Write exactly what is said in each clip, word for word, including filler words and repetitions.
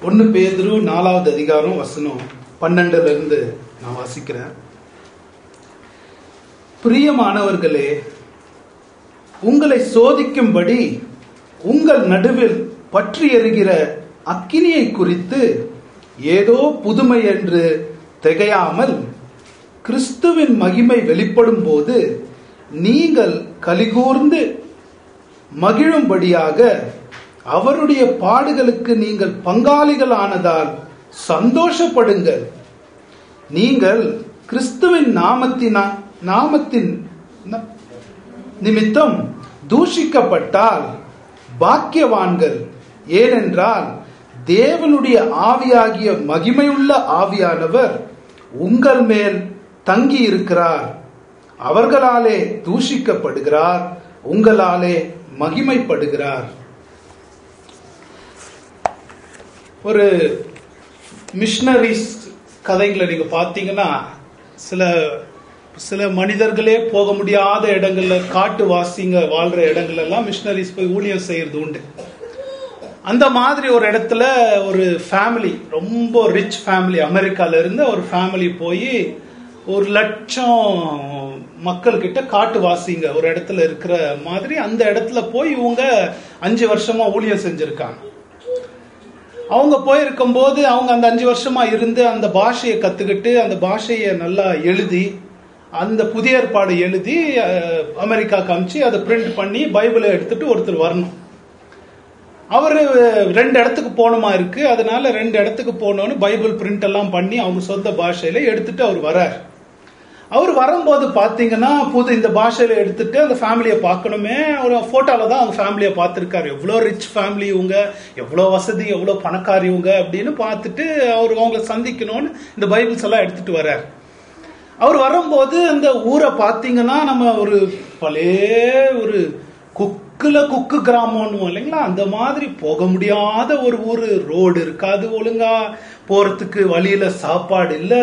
ஒன்னு பேதுரு நாலாவது அதிகாரம் வசனம் பன்னெண்டுல இருந்து நான் வாசிக்கிறேன். பிரியமானவர்களே, உங்களை சோதிக்கும்படி உங்கள் நடுவில் பற்றி எரிகிற அக்கினியை குறித்து ஏதோ புதுமை என்று திகையாமல், கிறிஸ்துவின் மகிமை வெளிப்படும் போது நீங்கள் கலிகூர்ந்து மகிழும்படியாக அவருடைய பாடுகளுக்கு நீங்கள் பங்காளிகள் ஆனதால் சந்தோஷப்படுங்கள். நீங்கள் கிறிஸ்துவின் நாமத்தினா நாமத்தின் நிமித்தம் தூஷிக்கப்பட்டால் பாக்கியவான்கள். ஏனென்றால் தேவனுடைய ஆவியாகிய மகிமையுள்ள ஆவியானவர் உங்கள் மேல் தங்கி இருக்கிறார். அவர்களாலே தூஷிக்கப்படுகிறார், உங்களாலே மகிமைப்படுகிறார். ஒரு மிஷனரிஸ் கதைகளை நீங்க பார்த்தீங்கன்னா, சில சில மனிதர்களே போக முடியாத இடங்கள்ல, காட்டு வாசிங்க வாழ்ற இடங்கள் எல்லாம் மிஷனரிஸ் போய் ஊழியம் செய்யறது உண்டு. அந்த மாதிரி ஒரு இடத்துல ஒரு ஃபேமிலி, ரொம்ப ரிச் ஃபேமிலி, அமெரிக்கால இருந்து ஒரு ஃபேமிலி போய் ஒரு லட்சம் மக்கள் கிட்ட காட்டு வாசிங்க ஒரு இடத்துல இருக்கிற மாதிரி அந்த இடத்துல போய் இவங்க அஞ்சு வருஷமா ஊழியம் செஞ்சிருக்காங்க. அவங்க போயிருக்கும் போது அவங்க அந்த அஞ்சு வருஷமா இருந்து அந்த பாஷையை கத்துக்கிட்டு அந்த பாஷையை நல்லா எழுதி அந்த புதிய ஏற்பாடு எழுதி அமெரிக்கா காமிச்சு அதை பிரிண்ட் பண்ணி பைபிளை எடுத்துட்டு ஒருத்தர் வரணும். அவரு ரெண்டு இடத்துக்கு போகணுமா இருக்கு, அதனால ரெண்டு இடத்துக்கு போனோன்னு பைபிள் பிரிண்ட் எல்லாம் பண்ணி அவங்க சொந்த பாஷையில எடுத்துட்டு அவர் வர்றார். அவர் வரும்போது பாத்தீங்கன்னா புது இந்த பாஷையில எடுத்துட்டு அந்த ஃபேமிலியை பார்க்கணுமே, ஒரு போட்டோல தான் அவங்க ஃபேமிலியை பார்த்திருக்காரு. எவ்வளோ ரிச் ஃபேமிலி இவங்க, எவ்வளோ வசதி, எவ்வளோ பணக்காரி இவங்க அப்படின்னு பார்த்துட்டு அவர் அவங்களை சந்திக்கணும்னு இந்த பைபிள்ஸ் எல்லாம் எடுத்துட்டு வர்றார். அவர் வரும்போது அந்த ஊரை பார்த்தீங்கன்னா நம்ம ஒரு பழைய ஒரு குக்குல குக்கு கிராமம் இல்லைங்களா, அந்த மாதிரி போக முடியாத ஒரு ஊரு. ரோடு இருக்காது ஒழுங்கா, போறதுக்கு வழியில சாப்பாடு இல்ல,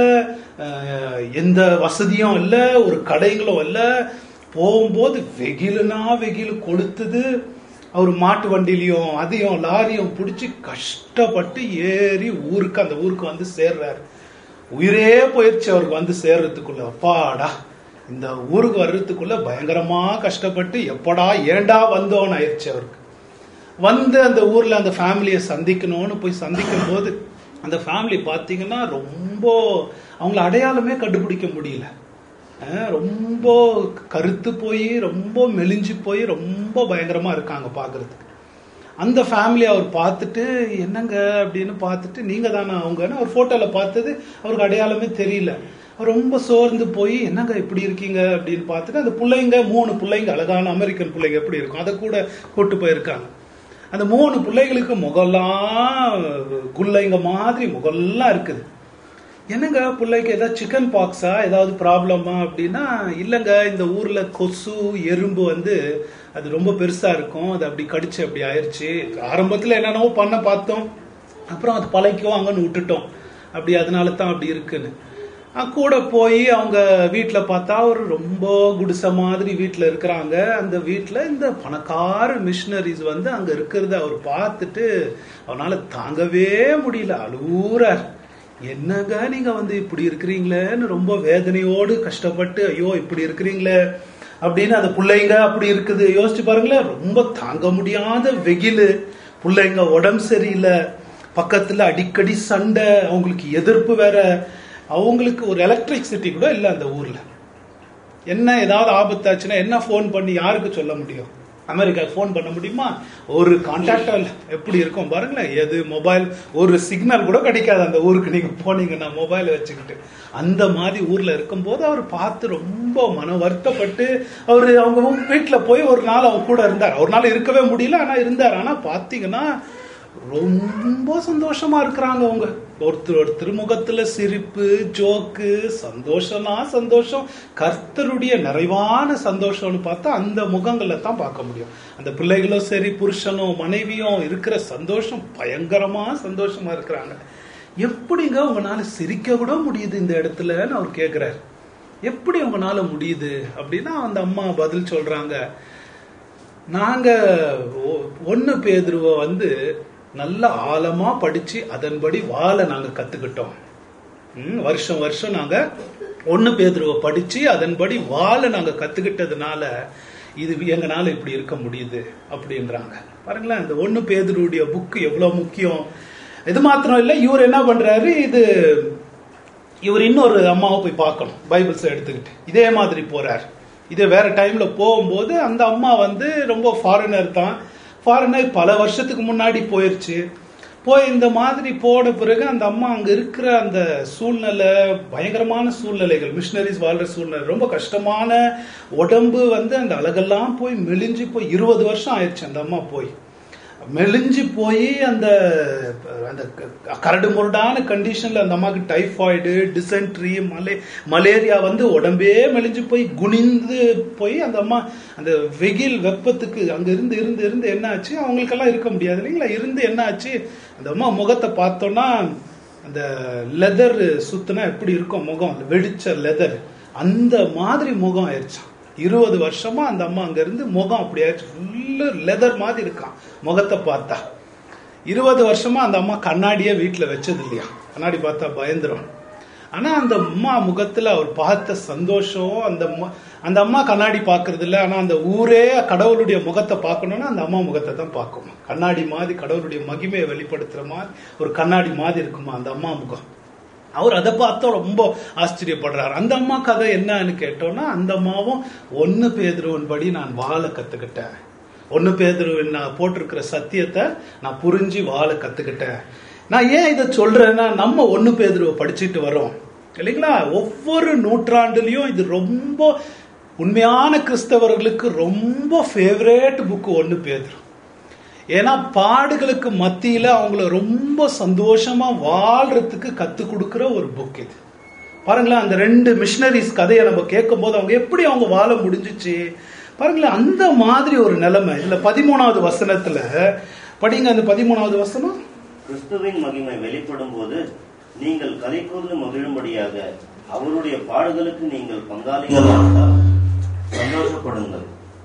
எந்த வசதியும் இல்ல, ஒரு கடைகளும் இல்ல. போகும்போது வெயிலுனா வெயில் கொளுத்துது. அவர் மாட்டு வண்டிலையும் அதையும் லாரியும் பிடிச்சி கஷ்டப்பட்டு ஏறி ஊருக்கு அந்த ஊருக்கு வந்து சேர்றாரு. உயிரே போயிடுச்சு அவருக்கு வந்து சேர்றதுக்குள்ள. அப்பாடா, இந்த ஊருக்கு வர்றதுக்குள்ள பயங்கரமா கஷ்டப்பட்டு எப்படா ஏண்டா வந்தோன்னு ஆயிடுச்சு அவருக்கு. வந்து அந்த ஊர்ல அந்த ஃபேமிலியை சந்திக்கணும்னு போய் சந்திக்கும் போது அந்த ஃபேமிலி பார்த்தீங்கன்னா ரொம்ப அவங்கள அடையாளமே கண்டுபிடிக்க முடியல. ரொம்ப கருத்து போய் ரொம்ப மெலிஞ்சு போய் ரொம்ப பயங்கரமா இருக்காங்க பாக்குறதுக்கு. அந்த ஃபேமிலி அவர் பார்த்துட்டு என்னங்க அப்படின்னு பார்த்துட்டு, நீங்க தானே அவங்கன்னு அவர் போட்டோல பார்த்தது அவருக்கு அடையாளமே தெரியல. அவர் ரொம்ப சோர்ந்து போய் என்னங்க இப்படி இருக்கீங்க அப்படின்னு பார்த்துட்டு அந்த பிள்ளைங்க, மூணு பிள்ளைங்க, அழகான அமெரிக்கன் பிள்ளைங்க எப்படி இருக்கும் அதை கூட கூட்டு போயிருக்காங்க. அந்த மூணு பிள்ளைகளுக்கு முகெல்லாம் குள்ளைங்க மாதிரி முகெல்லாம் இருக்குது. என்னங்க பிள்ளைக்கு ஏதாவது சிக்கன் பாக்ஸா, ஏதாவது ப்ராப்ளமா அப்படின்னா, இல்லைங்க இந்த ஊர்ல கொசு எறும்பு வந்து அது ரொம்ப பெருசா இருக்கும், அது அப்படி கடிச்சு அப்படி ஆயிடுச்சு. ஆரம்பத்துல என்னென்னவோ பண்ண பார்த்தோம், அப்புறம் அது பழைக்கும் அங்கன்னு விட்டுட்டோம், அப்படி அதனால தான் அப்படி இருக்குன்னு. கூட போய் அவங்க வீட்டுல பார்த்தா ஒரு ரொம்ப குடிசை மாதிரி வீட்டுல இருக்கிறாங்க. அந்த வீட்டுல இந்த பணக்கார மிஷனரிஸ் வந்து அங்க இருக்கிறத அவர் பார்த்துட்டு அவனால தாங்கவே முடியல, அழுவுறார். என்னங்க நீங்க வந்து இப்படி இருக்கிறீங்களேன்னு ரொம்ப வேதனையோடு கஷ்டப்பட்டு, ஐயோ இப்படி இருக்கிறீங்களே அப்படின்னு. அந்த பிள்ளைங்க அப்படி இருக்குது, யோசிச்சு பாருங்களேன். ரொம்ப தாங்க முடியாத வெயிலு, பிள்ளைங்க உடம்பு சரியில்லை, பக்கத்துல அடிக்கடி சண்டை, அவங்களுக்கு எதிர்ப்பு வேற. அவங்களுக்கு ஒரு எலக்ட்ரிசிட்டி கூட இல்லை அந்த ஊர்ல. என்ன ஏதாவது ஆபத்தாச்சுன்னா என்ன போன் பண்ணி யாருக்கு சொல்ல முடியும்? அமெரிக்காவுக்கு போன் பண்ண முடியுமா? ஒரு கான்டாக்டும் இல்லை. எப்படி இருக்கும் பாருங்களேன். எது மொபைல், ஒரு சிக்னல் கூட கிடைக்காது அந்த ஊருக்கு நீங்க போனீங்கன்னா மொபைலை வச்சுக்கிட்டு. அந்த மாதிரி ஊர்ல இருக்கும்போது அவர் பார்த்து ரொம்ப மன வருத்தப்பட்டு அவரு அவங்க வீட்டுல போய் ஒரு நாள் அவங்க கூட இருந்தார். ஒரு நாள் இருக்கவே முடியல, ஆனா இருந்தார். ஆனா பாத்தீங்கன்னா ரொம்ப சந்தோஷமா இருக்கிறாங்க அவங்க. ஒருத்தர் ஒரு திருமுகத்துல சிரிப்பு, ஜோக்கு, சந்தோஷம்னா சந்தோஷம், கர்த்தருடைய நிறைவான சந்தோஷம்னு பார்த்தா அந்த முகங்கள்ல தான் பார்க்க முடியும். அந்த பிள்ளைகளும் சரி, புருஷனும் மனைவியும் இருக்கிற சந்தோஷம் பயங்கரமா சந்தோஷமா இருக்கிறாங்க. எப்படிங்க உங்களால சிரிக்க கூட முடியுது இந்த இடத்துலன்னு அவர் கேட்கிறார். எப்படி உங்களால முடியுது அப்படின்னா அந்த அம்மா பதில் சொல்றாங்க, நாங்க ஒன்னு பேதுருவ வந்து நல்ல ஆழமா படிச்சு அதன்படி வாழ நாங்க கத்துக்கிட்டோம். ம், வருஷம் வருஷம் நாங்க ஒன்னு பேதுருவை படிச்சு அதன்படி வாழ நாங்க கத்துக்கிட்டதுனால இது எங்கனால இப்படி இருக்க முடியுது அப்படின்றாங்க. பாருங்களேன், இந்த ஒன்னு பேதுருடைய புக்கு எவ்வளவு முக்கியம். இது மாத்திரம் இல்ல, இவர் என்ன பண்றாரு, இது இவர் இன்னொரு அம்மாவை போய் பார்க்கணும் பைபிள்ஸ் எடுத்துக்கிட்டு இதே மாதிரி போறாரு. இதே வேற டைம்ல போகும்போது அந்த அம்மா வந்து ரொம்ப ஃபாரினர் தான். ஃபாரினர் பல வருஷத்துக்கு முன்னாடி போயிருச்சு. போய் இந்த மாதிரி போன பிறகு அந்த அம்மா அங்க இருக்கிற அந்த சூழ்நிலை, பயங்கரமான சூழ்நிலைகள், மிஷினரிஸ் வாழ்ற சூழ்நிலை, ரொம்ப கஷ்டமான உடம்பு வந்து அந்த அழகெல்லாம் போய் மெலிஞ்சு போய் இருபது வருஷம் ஆயிடுச்சு அந்த அம்மா போய் மெலிஞ்சு போய் அந்த அந்த கரடு முரடான கண்டிஷன்ல அந்த அம்மாவுக்கு டைஃபாய்டு, டிசென்ட்ரி, மலே மலேரியா வந்து உடம்பே மெலிஞ்சு போய் குனிந்து போய் அந்த அம்மா அந்த வெயில் வெப்பத்துக்கு அங்க இருந்து இருந்து இருந்து என்ன ஆச்சு, அவங்களுக்கெல்லாம் இருக்க முடியாது இல்லைங்களா, இருந்து என்ன ஆச்சு, அந்த அம்மா முகத்தை பார்த்தோம்னா அந்த லெதர் சுத்தினா எப்படி இருக்கும் முகம், வெடிச்ச லெதர் அந்த மாதிரி முகம் ஆயிடுச்சு. இருபது வருஷமா அந்த அம்மா அங்க இருந்து முகம் அப்படி ஆயிடுச்சு, ஃபுல்லு லெதர் மாதிரி இருக்கான் முகத்தை பார்த்தா. இருபது வருஷமா அந்த அம்மா கண்ணாடியே வீட்டுல வச்சது இல்லையா, கண்ணாடி பார்த்தா பயந்துரும். ஆனா அந்த அம்மா முகத்துல அவர் பார்த்த சந்தோஷம், அந்த அந்த அம்மா கண்ணாடி பாக்குறது இல்லை, ஆனா அந்த ஊரே கடவுளுடைய முகத்தை பார்க்கணும்னா அந்த அம்மா முகத்தை தான் பார்க்கும். கண்ணாடி மாதிரி கடவுளுடைய மகிமையை வெளிப்படுத்துற மாதிரி ஒரு கண்ணாடி மாதிரி இருக்குமா அந்த அம்மா முகம். அவர் அதை பார்த்தா ரொம்ப ஆச்சரியப்படுறாரு. அந்த அம்மா கதை என்னன்னு கேட்டோம்னா, அந்த அம்மாவும் ஒன்னு பேதுருவின் படி நான் வாழ கத்துக்கிட்டேன், ஒன்னு பேதுருவின் நான் போட்டிருக்கிற சத்தியத்தை நான் புரிஞ்சு வாழ கத்துக்கிட்டேன். நான் ஏன் இதை சொல்றேன்னா, நம்ம ஒன்னு பேதுருவை படிச்சுட்டு வரோம் இல்லைங்களா, ஒவ்வொரு நூற்றாண்டுலயும் இது ரொம்ப உண்மையான கிறிஸ்தவர்களுக்கு ரொம்ப ஃபேவரேட் புக்கு ஒன்னு பேதுரு. ஏன்னா பாடுகளுக்கு மத்தியில அவங்கள ரொம்ப சந்தோஷமா வாழ்றதுக்கு கத்து கொடுக்கிற ஒரு புக் இது. பாருங்களேன், அந்த ரெண்டு மிஷனரிஸ் கதையை நம்ம கேட்கும் போது அவங்க எப்படி அவங்க வாழ முடிஞ்சிச்சு பாருங்களேன், அந்த மாதிரி ஒரு நிலைமை. இதுல பதிமூணாவது வசனத்துல படிங்க, அந்த பதிமூணாவது வசனம், கிறிஸ்துவின் மகிமை வெளிப்படும் போது நீங்கள் கலை கூர்ந்து மகிழும்படியாக அவருடைய பாடுகளுக்கு நீங்கள் பங்காளிகளாக சந்தோஷப்படுங்கள்.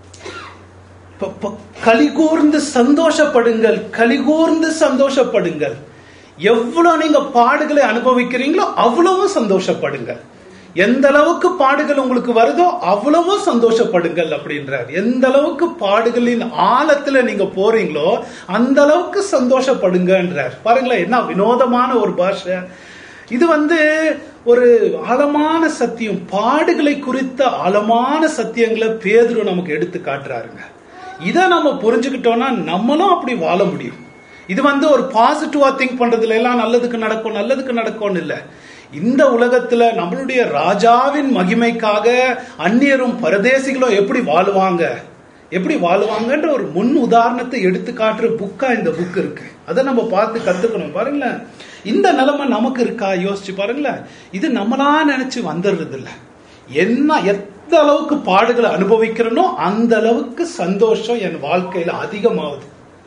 கலிகூர்ந்து சந்தோஷப்படுங்கள், கலிகூர்ந்து சந்தோஷப்படுங்கள். எவ்வளவு நீங்க பாடுகளை அனுபவிக்கிறீங்களோ அவ்வளவு சந்தோஷப்படுங்கள். எந்த அளவுக்கு பாடுகள் உங்களுக்கு வருதோ அவ்வளவோ சந்தோஷப்படுங்கள் அப்படின்றார். எந்த அளவுக்கு பாடுகளின் ஆழத்துல நீங்க போறீங்களோ அந்த அளவுக்கு சந்தோஷப்படுங்கன்றார். பாருங்களேன், என்ன வினோதமான ஒரு பாஷை இது. வந்து ஒரு ஆழமான சத்தியம், பாடுகளை குறித்த ஆழமான சத்தியங்களை பேதுரு நமக்கு எடுத்து காட்டுறாருங்க. இதை நம்ம புரிஞ்சுக்கிட்டோம்னா நம்மளும் அப்படி வாழ முடியும். இது வந்து ஒரு பாசிட்டிவா திங்க் பண்றதுல எல்லாம் நல்லதுக்கு நடக்கும் நல்லதுக்கு நடக்கும்னு இல்லை. இந்த உலகத்துல நம்மளுடைய ராஜாவின் மகிமைக்காக அந்நியரும் பரதேசிகளும் எப்படி வாழுவாங்க எப்படி வாழுவாங்கன்ற ஒரு முன் உதாரணத்தை எடுத்து காட்டுற புக்கா இந்த புக் இருக்கு. அதை நம்ம பார்த்து கத்துக்கணும். பாருங்களேன், இந்த நிலைமை நமக்கு இருக்கா யோசிச்சு பாருங்களேன். இது நம்மளா நினைச்சு வந்துடுறது இல்லை. என்ன எந்த அளவுக்கு பாடுகளை அனுபவிக்கிறனோ அந்த அளவுக்கு சந்தோஷம் என் வாழ்க்கையில அதிகமாகுது.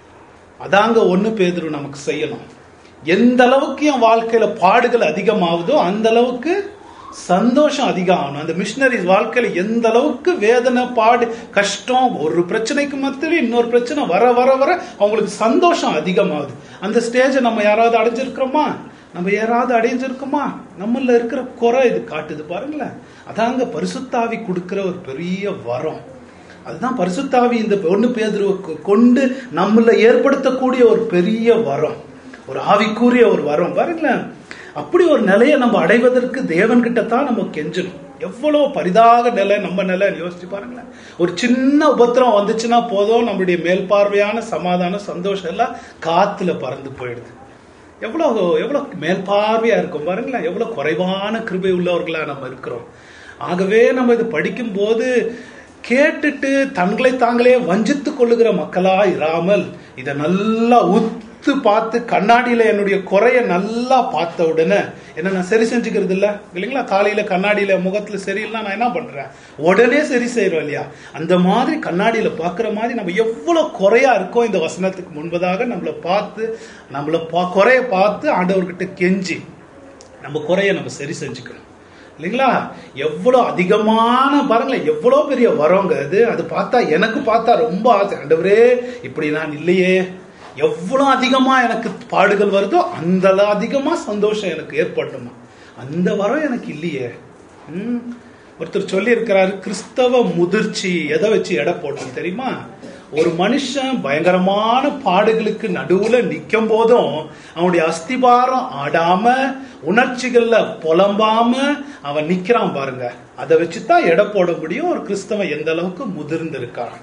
அதாங்க ஒன்னு பேதுரு நமக்கு செய்யணும். எந்த அளவுக்கு என் வாழ்க்கையில பாடுகள் அதிகமாகுதோ அந்த அளவுக்கு சந்தோஷம் அதிகம் ஆகணும். அந்த மிஷினரிஸ் வாழ்க்கையில எந்த அளவுக்கு வேதனை, பாடு, கஷ்டம், ஒரு பிரச்சனைக்கு மத்தியில இன்னொரு பிரச்சனை வர வர வர அவங்களுக்கு சந்தோஷம் அதிகமாகுது. அந்த ஸ்டேஜை நம்ம யாராவது அடைஞ்சிருக்கிறோமா? நம்ம யாராவது அடைஞ்சிருக்கோமா? நம்மள இருக்கிற குறை இது காட்டுது பாருங்களேன். அதாங்க பரிசுத்தாவி கொடுக்கிற ஒரு பெரிய வரம். அதுதான் பரிசுத்தாவி இந்த ஒன்னு பேதுருவுக்கு கொண்டு நம்மள ஏற்படுத்தக்கூடிய ஒரு பெரிய வரம், ஒரு ஆவிக்குரிய ஒரு வரம். பாருங்களேன், அப்படி ஒரு நிலையை நம்ம அடைவதற்கு தேவன்கிட்ட தான் நம்ம கெஞ்சணும். எவ்வளவு பரிதாக நிலை நம்ம நிலை யோசிச்சு பாருங்களேன். ஒரு சின்ன உபத்திரம் வந்துச்சுன்னா போதும், நம்மளுடைய மேல் பார்வையான சமாதானம், சந்தோஷம் எல்லாம் காத்துல பறந்து போயிடுது. எவ்வளவு எவ்வளவு மேல் பார்வையா இருக்கும் பாருங்களேன். எவ்வளவு குறைவான கிருபை உள்ளவர்களா நம்ம இருக்கிறோம். ஆகவே நம்ம இது படிக்கும் போது கேட்டுட்டு தங்களை தாங்களே வஞ்சித்து கொள்ளுகிற மக்களா இராமல் இதை நல்லா உத்து பார்த்து கண்ணாடியில என்னுடைய குறைய நல்லா பார்த்த உடனே என்ன நான் சரி செஞ்சுக்கிறது இல்ல இல்லைங்களா? காலையில கண்ணாடியில முகத்துல சரியில்லைன்னா நான் என்ன பண்றேன், உடனே சரி செய்யறோம் இல்லையா? அந்த மாதிரி கண்ணாடியில பாக்குற மாதிரி நம்ம எவ்வளவு குறையா இருக்கோம் இந்த வசனத்துக்கு முன்பதாக நம்மளை பார்த்து நம்மள குறைய பார்த்து ஆண்டவர்கிட்ட கெஞ்சி நம்ம குறைய நம்ம சரி செஞ்சுக்கணும் இல்லைங்களா? எவ்வளவு அதிகமான பாருங்களேன், எவ்வளவு பெரிய வரோங்க அது. அது பார்த்தா எனக்கு பார்த்தா ரொம்ப ஆசை, ஆண்டவரே இப்படி நான் இல்லையே, எவ்வளவு அதிகமா எனக்கு பாடுகள் வருதோ அந்த அதிகமா சந்தோஷம் எனக்கு ஏற்படணுமா? அந்த வரம் எனக்கு இல்லையே. உம் ஒருத்தர் சொல்லி இருக்கிறாரு, கிறிஸ்தவ முதிர்ச்சி எதை வச்சு எடை போடணும் தெரியுமா? ஒரு மனுஷன் பயங்கரமான பாடுகளுக்கு நடுவுல நிக்கும் போதும் அவனுடைய அஸ்திபாரம் ஆடாம உணர்ச்சிகள்ல புலம்பாம அவன் நிக்கிறான் பாருங்க, அதை வச்சுதான் எடை போட முடியும் ஒரு கிறிஸ்தவன் எந்த அளவுக்கு முதிர்ந்து இருக்கான்.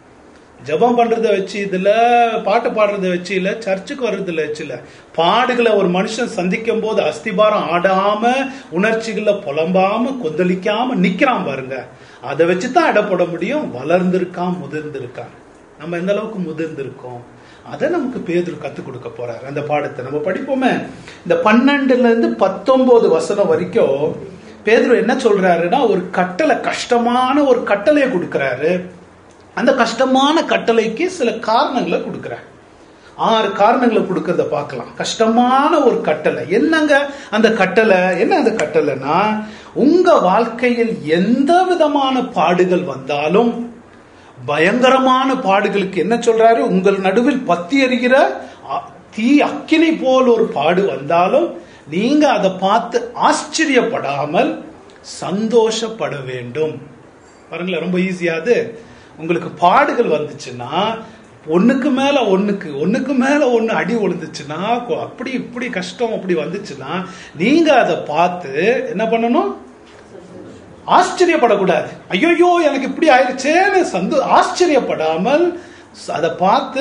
ஜபம் பண்றத வச்சு இதுல, பாட்டு பாடுறத வச்சு இல்ல, சர்ச்சுக்கு வர்றதுல வச்சு இல்ல, பாடுகளை ஒரு மனுஷன் சந்திக்கும் போது அஸ்திபாரம் ஆடாம உணர்ச்சிகளை புலம்பாம கொந்தளிக்காம நிக்கிறான் பாருங்க, அதை வச்சுதான் எடை போட முடியும். வளர்ந்திருக்கான், முதிர்ந்திருக்கான். நம்ம எந்த அளவுக்கு முதிர்ந்திருக்கோம் அதை நமக்கு பேதுரு கத்துக் கொடுக்க போறாரு. அந்த பாடத்தை நம்ம படிப்போமே. இந்த பன்னெண்டுல இருந்து பத்தொன்பது வசனம் வரைக்கும் பேதுரு என்ன சொல்றாருன்னா, ஒரு கட்டளை, கஷ்டமான ஒரு கட்டளையை கொடுக்கிறாரு. அந்த கஷ்டமான கட்டளைக்கு சில காரணங்களை கொடுக்கிறார். ஆறு காரணங்களை கொடுக்கறத பார்க்கலாம். கஷ்டமான ஒரு கட்டளை என்னங்க? அந்த கட்டளை என்ன? அந்த கட்டளைனா, உங்க வாழ்க்கையில் எந்த விதமான பாடுகள் வந்தாலும், பயங்கரமான பாடுகளுக்கு என்ன சொல்றாரு, உங்கள் நடுவில் பத்தி எரிகிற தீ அக்கினி போல் ஒரு பாடு வந்தாலும் நீங்க அதை பார்த்து ஆச்சரியப்படாமல் சந்தோஷப்பட வேண்டும். பாருங்களேன், ரொம்ப ஈஸியாது. உங்களுக்கு பாடுகள் வந்துச்சுன்னா, ஒண்ணுக்கு மேல ஒண்ணுக்கு ஒண்ணுக்கு மேல ஒண்ணு அடி விழுந்துச்சுன்னா, அப்படி இப்படி கஷ்டம் அப்படி வந்துச்சுன்னா, நீங்க அதை பார்த்து என்ன பண்ணணும்? ஆச்சரியப்படக்கூடாது. ஐயோ எனக்கு இப்படி ஆயிடுச்சேன்னு சந்தோ ஆச்சரியப்படாமல் அதை பார்த்து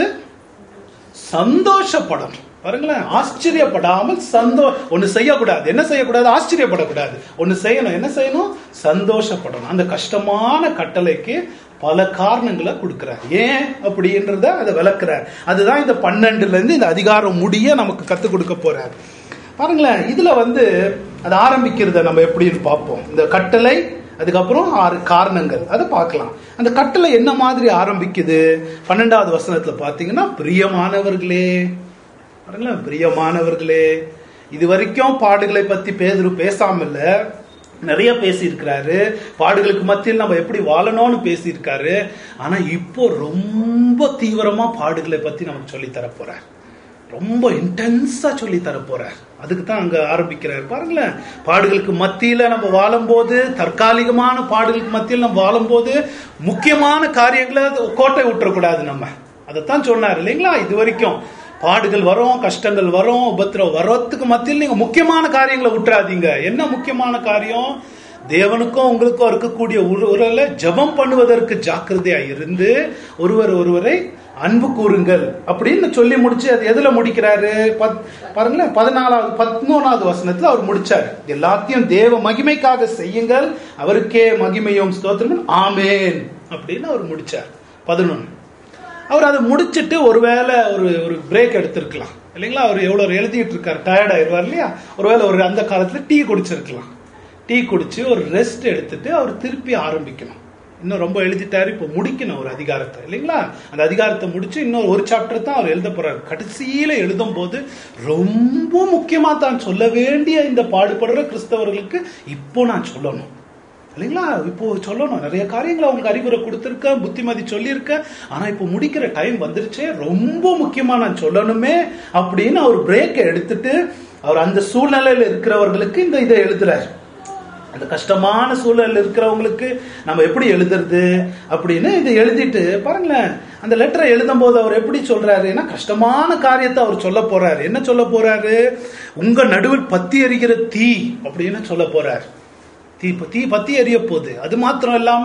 சந்தோஷப்படணும். பாருங்களேன், ஆச்சரியப்படாமல் சந்தோ ஒண்ணு செய்யக்கூடாது. என்ன செய்யக்கூடாது? ஆச்சரியப்படக்கூடாது. ஒண்ணு செய்யணும். என்ன செய்யணும்? சந்தோஷப்படணும். அந்த கஷ்டமான கட்டளைக்கு பல காரணங்களை கொடுக்கிறார். ஏன் அப்படின்றத அதை விளக்குறார். அதுதான் இந்த பன்னெண்டுல இருந்து இந்த அதிகாரம் முடிய நமக்கு கத்துக் கொடுக்க போறார். பாருங்களேன், இதுல வந்து அது ஆரம்பிக்கிறத நம்ம எப்படின்னு பார்ப்போம். இந்த கட்டளை, அதுக்கப்புறம் ஆறு காரணங்கள், அதை பார்க்கலாம். அந்த கட்டளை என்ன மாதிரி ஆரம்பிக்குது? பன்னெண்டாவது வசனத்துல பாத்தீங்கன்னா, பிரியமானவர்களே. பாருங்களேன், பிரியமானவர்களே. இது வரைக்கும் பாடுகளை பத்தி பேதுரு பேசாம இல்ல, நிறைய பேசி இருக்கிறாரு. பாடுகளுக்கு மத்தியில் நம்ம எப்படி வாழணும்னு பேசி இருக்காரு. ஆனா இப்போ ரொம்ப தீவிரமா பாடுகளை பத்தி நமக்கு சொல்லி தர போறார். ரொம்ப இன்டென்ஸா சொல்லி தர போறார். அதுக்கு தான் அங்க ஆரம்பிக்கிறார். பாருங்களேன், பாடுகளுக்கு மத்தியில நம்ம வாழும் போது, தற்காலிகமான பாடுகளுக்கு மத்தியில் நம்ம வாழும் போது முக்கியமான காரியங்களை கோட்டை விட்டுறக்கூடாது. நம்ம அதைத்தான் சொன்னார் இல்லைங்களா? இது வரைக்கும் பாடுகள் வரும், கஷ்டங்கள் வரும், உபத்திரம் வர்றதுக்கு மத்தியில் நீங்க முக்கியமான காரியங்களை விட்டுறாதீங்க. என்ன முக்கியமான காரியம்? தேவனுக்கும் உங்களுக்கும் இருக்கக்கூடிய உறவுல ஜெபம் பண்ணுவதற்கு ஜாக்கிரதையா இருந்து ஒருவர் ஒருவரை அன்பு கூறுங்கள் அப்படின்னு சொல்லி முடிச்சு, அது எதுல முடிக்கிறாரு பாருங்களேன், பதினாலாவது பதினொன்னாவது வசனத்துல அவர் முடிச்சார். எல்லாத்தையும் தேவ மகிமைக்காக செய்யுங்கள், அவருக்கே மகிமையும் ஸ்தோத்திரமும் ஆமேன் அப்படின்னு அவர் முடிச்சார். பதினொன்னு அவர் அதை முடிச்சுட்டு ஒருவேளை ஒரு ஒரு பிரேக் எடுத்திருக்கலாம் இல்லைங்களா? அவர் எவ்வளவு எழுதிட்டு இருக்காரு, டயர்ட் ஆயிடுவார் இல்லையா? ஒருவேளை ஒரு அந்த காலத்துல டீ குடிச்சிருக்கலாம். டீ குடிச்சு ஒரு ரெஸ்ட் எடுத்துட்டு அவர் திருப்பி ஆரம்பிக்கணும். இன்னும் ரொம்ப எழுதிட்டாரு, இப்ப முடிக்கணும் ஒரு அதிகாரத்தை இல்லைங்களா? அந்த அதிகாரத்தை முடிச்சு இன்னொரு ஒரு சாப்டர் தான் அவர் எழுத போறாரு. கடைசியில எழுதும் போது ரொம்ப முக்கியமா தான் சொல்ல வேண்டிய இந்த பாடுபடுற கிறிஸ்தவர்களுக்கு இப்போ நான் சொல்லணும் இல்லைங்களா? இப்போ சொல்லணும். நிறைய காரியங்களை அவங்க அறிவுரை கொடுத்திருக்க, புத்திமதி சொல்லியிருக்க, ஆனா இப்போ முடிக்கிற டைம் வந்துருச்சே, ரொம்ப முக்கியமா நான் சொல்லணுமே அப்படின்னு அவர் பிரேக்கை எடுத்துட்டு அவர் அந்த சூழ்நிலையில இருக்கிறவர்களுக்கு இந்த இதை எழுதுறாரு. அந்த கஷ்டமான சூழல் இருக்கிறவங்களுக்கு நம்ம எப்படி எழுதுறது அப்படின்னு இதை எழுதிட்டு பாருங்களேன், அந்த லெட்டரை எழுதும் போது அவர் எப்படி சொல்றாரு, ஏன்னா கஷ்டமான காரியத்தை அவர் சொல்ல போறாரு. என்ன சொல்ல போறாரு? உங்க நடுவில் பத்தி எரிகிற தீ அப்படின்னு சொல்ல போறாரு. தீ தீ பத்தி எரிய போகுது. அது மாத்திரம் இல்லாம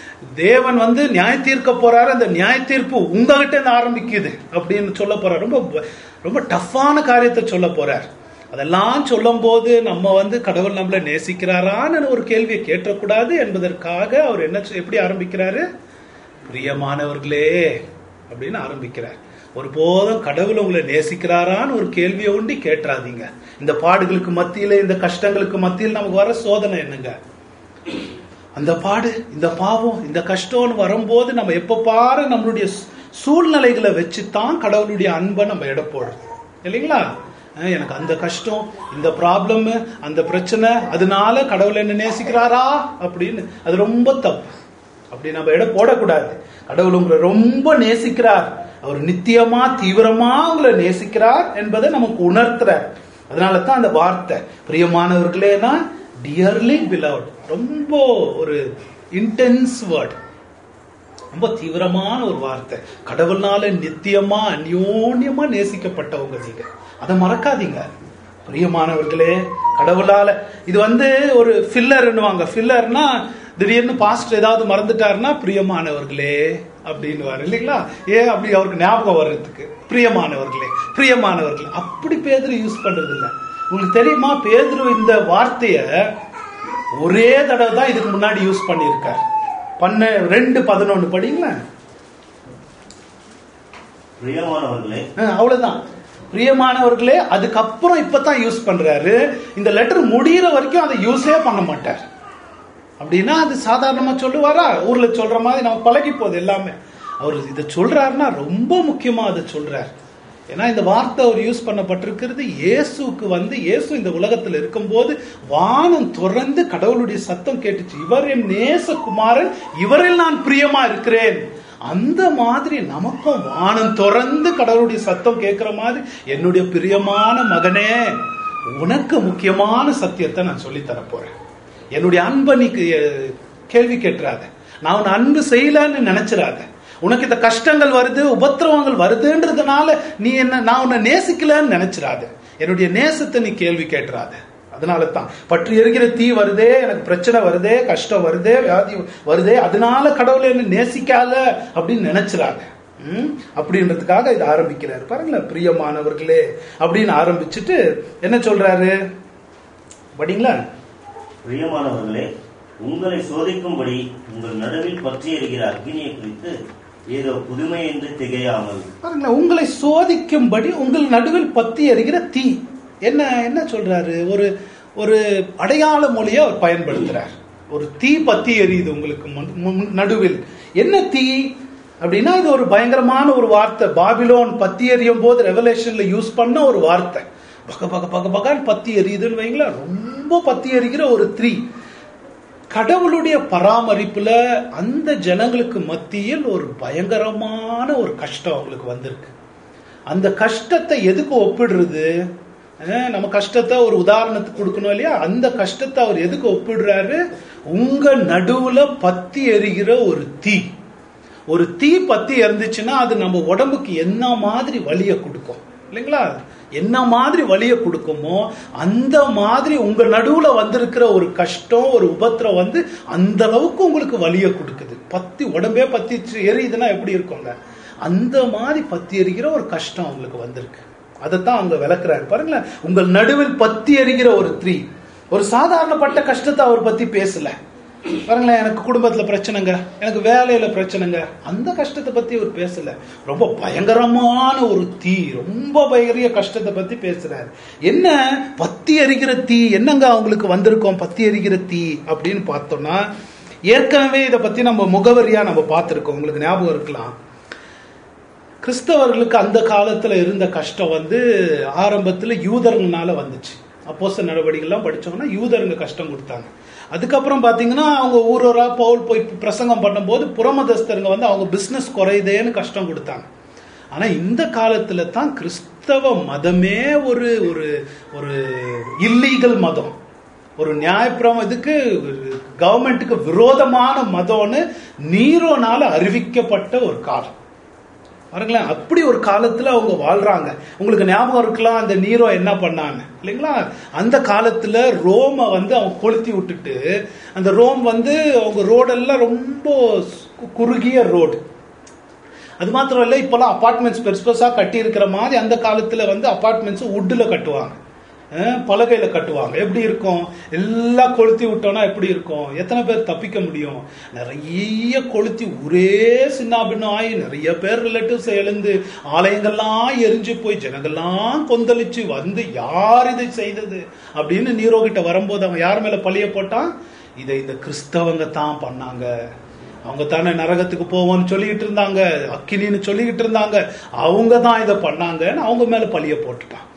தேவன் வந்து நியாய தீர்க்க போறாரு. அந்த நியாய தீர்ப்பு உங்ககிட்ட இருந்து ஆரம்பிக்குது அப்படின்னு சொல்ல போறாரு. ரொம்ப ரொம்ப டஃப்பான காரியத்தை சொல்ல போறார். அதெல்லாம் சொல்லும் போது நம்ம வந்து கடவுள் நம்மளை நேசிக்கிறாரான்னு ஒரு கேள்வியை கேட்டக்கூடாது என்பதற்காக அவர் என்ன எப்படி ஆரம்பிக்கிறாரு? பிரியமானவர்களே அப்படின்னு ஆரம்பிக்கிறார். ஒருபோதும் கடவுள் உங்களை நேசிக்கிறாரான்னு ஒரு கேள்வியை உண்டி கேட்டுறாதீங்க. இந்த பாடுகளுக்கு மத்தியில, இந்த கஷ்டங்களுக்கு மத்தியில் நமக்கு வர சோதனை என்னங்க? அந்த பாடு, இந்த பாவம், இந்த கஷ்டம்னு வரும்போது நம்ம எப்ப பாரு நம்மளுடைய சூழ்நிலைகளை வச்சுதான் கடவுளுடைய அன்பை நம்ம எடை போடுறோம் இல்லைங்களா? எனக்கு அந்த கஷ்டம், இந்த ப்ராப்ளம், அந்த பிரச்சனை, அதனால கடவுள் என்ன நேசிக்கிறாரா அப்படின்னு, அது ரொம்ப தப்பு. அப்படி நம்ம எடை போடக்கூடாது. கடவுள் உங்களை ரொம்ப நேசிக்கிறார் அவர் நித்தியமா தீவிரமா உங்களை நேசிக்கிறார் என்பதை நமக்கு உணர்த்துறார். அதனால தான் அந்த வார்த்தை பிரியமானவர்களேனா டியர்லி பிலவ்ட், ரொம்ப ஒரு இன்டென்ஸ் வேர்ட், ரொம்ப தீவிரமான ஒரு வார்த்தை. கடவுள்னால நித்தியமா அந்யோன்யமா நேசிக்கப்பட்டவங்க நீங்க, அதை மறக்காதீங்க. பிரியமானவர்களே கடவுளால இது வந்து ஒரு ஃபில்லர்னுவாங்க. ஃபில்லர்னா திடீர்னு பாஸ்டர் ஏதாவது மறந்துட்டாருன்னா பிரியமானவர்களே அப்படின்னு வர இல்லைங்களா, ஏ அப்படி அவருக்கு ஞாபகம் வர்றதுக்கு பிரியமானவர்களே பிரியமானவர்களே அப்படி பேதுரு யூஸ் பண்றது இல்லை. உங்களுக்கு தெரியுமா, பேதுரு இந்த வார்த்தைய ஒரே தடவை தான் இதுக்கு முன்னாடி யூஸ் பண்ணியிருக்கார். பண்ண ரெண்டு பதினொன்னு படிங்களா, பிரியமானவர்களே அவ்வளவுதான். பிரியமானவர்களே அதுக்கப்புறம் இப்பதான் யூஸ் பண்றாரு. இந்த லெட்டர் முடிகிற வரைக்கும் அதை யூஸே பண்ண மாட்டார். அப்படின்னா அது சாதாரணமா சொல்லுவாரா, ஊர்ல சொல்ற மாதிரி நம்ம பழகி போகுது எல்லாமே. அவர் இதை சொல்றாருன்னா ரொம்ப முக்கியமா அதை சொல்றாரு. ஏன்னா இந்த வார்த்தை அவர் யூஸ் பண்ணப்பட்டிருக்கிறது இயேசுக்கு வந்து, இயேசு இந்த உலகத்தில் இருக்கும்போது வானம் திறந்து கடவுளுடைய சத்தம் கேட்டுச்சு, இவர் என் நேசகுமாரன், இவரில் நான் பிரியமா இருக்கிறேன். அந்த மாதிரி நமக்கும் வானம் திறந்து கடவுளுடைய சத்தம் கேட்கிற மாதிரி, என்னுடைய பிரியமான மகனே உனக்கு முக்கியமான சத்தியத்தை நான் சொல்லி தரப்போறேன். என்னுடைய அன்பை நீ கேள்வி கேட்டுறாத, நான் உன்னை அன்பு செய்யலன்னு நினைச்சிடாத. உனக்கு இந்த கஷ்டங்கள் வருது, உபத்திரவங்கள் வருதுன்றதுனால நீ என்ன, நான் உன்னை நேசிக்கலன்னு நினைச்சிடாத. என்னுடைய நேசத்தை நீ கேள்வி கேட்டுறாத. அதனால தான் பற்றி எரிகிற தீ வருதே, எனக்கு பிரச்சனை வருதே, கஷ்டம் வருதே, வியாதி வருதே, அதனால கடவுளை என்ன நேசிக்காத அப்படின்னு நினைச்சிடாத. உம் அப்படின்றதுக்காக இதை ஆரம்பிக்கிறாரு பாருங்களேன். பிரியமானவர்களே அப்படின்னு ஆரம்பிச்சுட்டு என்ன சொல்றாரு படிங்களா. பிரியமானவர்களே, உங்களை சோதிக்கும்படி உங்கள் நடுவில் பற்றி எரிகிற அக்னியை குறித்து ஏதோ புதுமை என்று திகையாமல். பாருங்களேன், உங்களை சோதிக்கும்படி உங்கள் நடுவில் பற்றி எரிகிற தீ. என்ன என்ன சொல்றாரு, ஒரு ஒரு அடையாள மொழியை அவர் பயன்படுத்துறார். ஒரு தீ பத்தி எரியுது உங்களுக்கு நடுவில். என்ன தீ அப்படின்னா இது ஒரு பயங்கரமான ஒரு வார்த்தை. பாபிலோன் பத்தி எரியும் போது ரெவலேஷன்ல யூஸ் பண்ண ஒரு வார்த்தை. பக பக பக பகான் பத்தி எரியுதுன்னு வைங்களா, ரொம்ப பத்தி எரிகிற ஒரு தீ. கடவுளுடைய பராமரிப்புல அந்த ஜனங்களுக்கு மத்தியில் ஒரு பயங்கரமான ஒரு கஷ்டம் அவங்களுக்கு வந்திருக்கு. அந்த கஷ்டத்தை எதுக்கு ஒப்பிடுறது, நம்ம கஷ்டத்தை ஒரு உதாரணத்துக்கு கொடுக்கணும் இல்லையா, அந்த கஷ்டத்தை அவர் எதுக்கு ஒப்பிடுறாரு, உங்க நடுவுல பத்தி எரிகிற ஒரு தீ. ஒரு தீ பத்தி எரிந்துச்சுன்னா அது நம்ம உடம்புக்கு என்ன மாதிரி வலியை கொடுக்கும் இல்லைங்களா, என்ன மாதிரி வலியை கொடுக்குமோ அந்த மாதிரி உங்க நடுவுல வந்திருக்கிற ஒரு கஷ்டம், ஒரு உபத்திரம் வந்து அந்த அளவுக்கு உங்களுக்கு வலியை கொடுக்குது. பத்தி உடம்பே பத்தி எரியுதுன்னா எப்படி இருக்குங்க, அந்த மாதிரி பத்தி எரிகிற ஒரு கஷ்டம் உங்களுக்கு வந்திருக்கு. அதைத்தான் அவங்க விளக்குறாரு பாருங்களேன். உங்கள் நடுவில் பத்தி எரிகிற ஒரு தீ. ஒரு சாதாரணப்பட்ட கஷ்டத்தை அவர் பத்தி பேசல பாருங்களேன். எனக்கு குடும்பத்துல பிரச்சனைங்க, எனக்கு வேலையில பிரச்சனைங்க, அந்த கஷ்டத்தை பத்தி அவர் பேசல. ரொம்ப பயங்கரமான ஒரு தீ, ரொம்ப பயங்கர கஷ்டத்தை பத்தி பேசுறாரு. என்ன பத்தி எரிகிற தீ, என்னங்க அவங்களுக்கு வந்திருக்கோம் பத்தி எரிகிற தீ அப்படின்னு பார்த்தோம்னா, ஏற்கனவே இதை பத்தி நம்ம முகவரியா நம்ம பார்த்திருக்கோம். உங்களுக்கு ஞாபகம் இருக்கலாம், கிறிஸ்தவர்களுக்கு அந்த காலத்துல இருந்த கஷ்டம் வந்து ஆரம்பத்துல யூதர்களால வந்துச்சு. அப்போஸ்தலர் நடவடிக்கைலாம் படிச்சோம்னா யூதருங்க கஷ்டம் கொடுத்தாங்க. அதுக்கப்புறம் பாத்தீங்கன்னா அவங்க ஊரூரா பவுல் போய் பிரசங்கம் பண்ணும் போது புறமதஸ்தருங்க வந்து அவங்க பிசினஸ் குறையுதேன்னு கஷ்டம் கொடுத்தாங்க. ஆனா இந்த காலத்துல தான் கிறிஸ்தவ மதமே ஒரு ஒரு ஒரு இல்லீகல் மதம், ஒரு நியாயப்பிரம இதுக்கு கவர்மெண்ட்டுக்கு விரோதமான மதம்னு நீரோனால அறிவிக்கப்பட்ட ஒரு காலம் பாருங்களேன். அப்படி ஒரு காலத்துல அவங்க வாழ்றாங்க. உங்களுக்கு ஞாபகம் இருக்கலாம் அந்த நீரோ என்ன பண்ணாங்க இல்லைங்களா, அந்த காலத்துல ரோமை வந்து அவங்க கொளுத்தி விட்டுட்டு, அந்த ரோம் வந்து அவங்க ரோடெல்லாம் ரொம்ப குறுகிய ரோடு. அது மாத்திரம் இல்லை, இப்பெல்லாம் அபார்ட்மெண்ட்ஸ் பெருசு பெருசா கட்டி இருக்கிற மாதிரி அந்த காலத்துல வந்து அபார்ட்மெண்ட்ஸ் உட்ல கட்டுவாங்க, பலகையில கட்டுவாங்க. எப்படி இருக்கும், எல்லாம் கொளுத்தி விட்டோம்னா எப்படி இருக்கும், எத்தனை பேர் தப்பிக்க முடியும். நிறைய கொளுத்தி ஒரே சின்ன பின்னம் ஆகி நிறைய பேர் ரிலேட்டிவ்ஸ் எழுந்து ஆலயங்கள்லாம் எரிஞ்சு போய் ஜனங்கள்லாம் கொந்தளிச்சு வந்து யார் இதை செய்தது அப்படின்னு நீரோ கிட்ட வரும்போது அவன் யார் மேல பழிய போட்டான், இதை இந்த கிறிஸ்தவங்க தான் பண்ணாங்க, அவங்க தானே நரகத்துக்கு போவோம்னு சொல்லிக்கிட்டு இருந்தாங்க, அக்கினின்னு சொல்லிக்கிட்டு இருந்தாங்க, அவங்க தான் இதை பண்ணாங்கன்னு அவங்க மேல பழிய போட்டுட்டான்.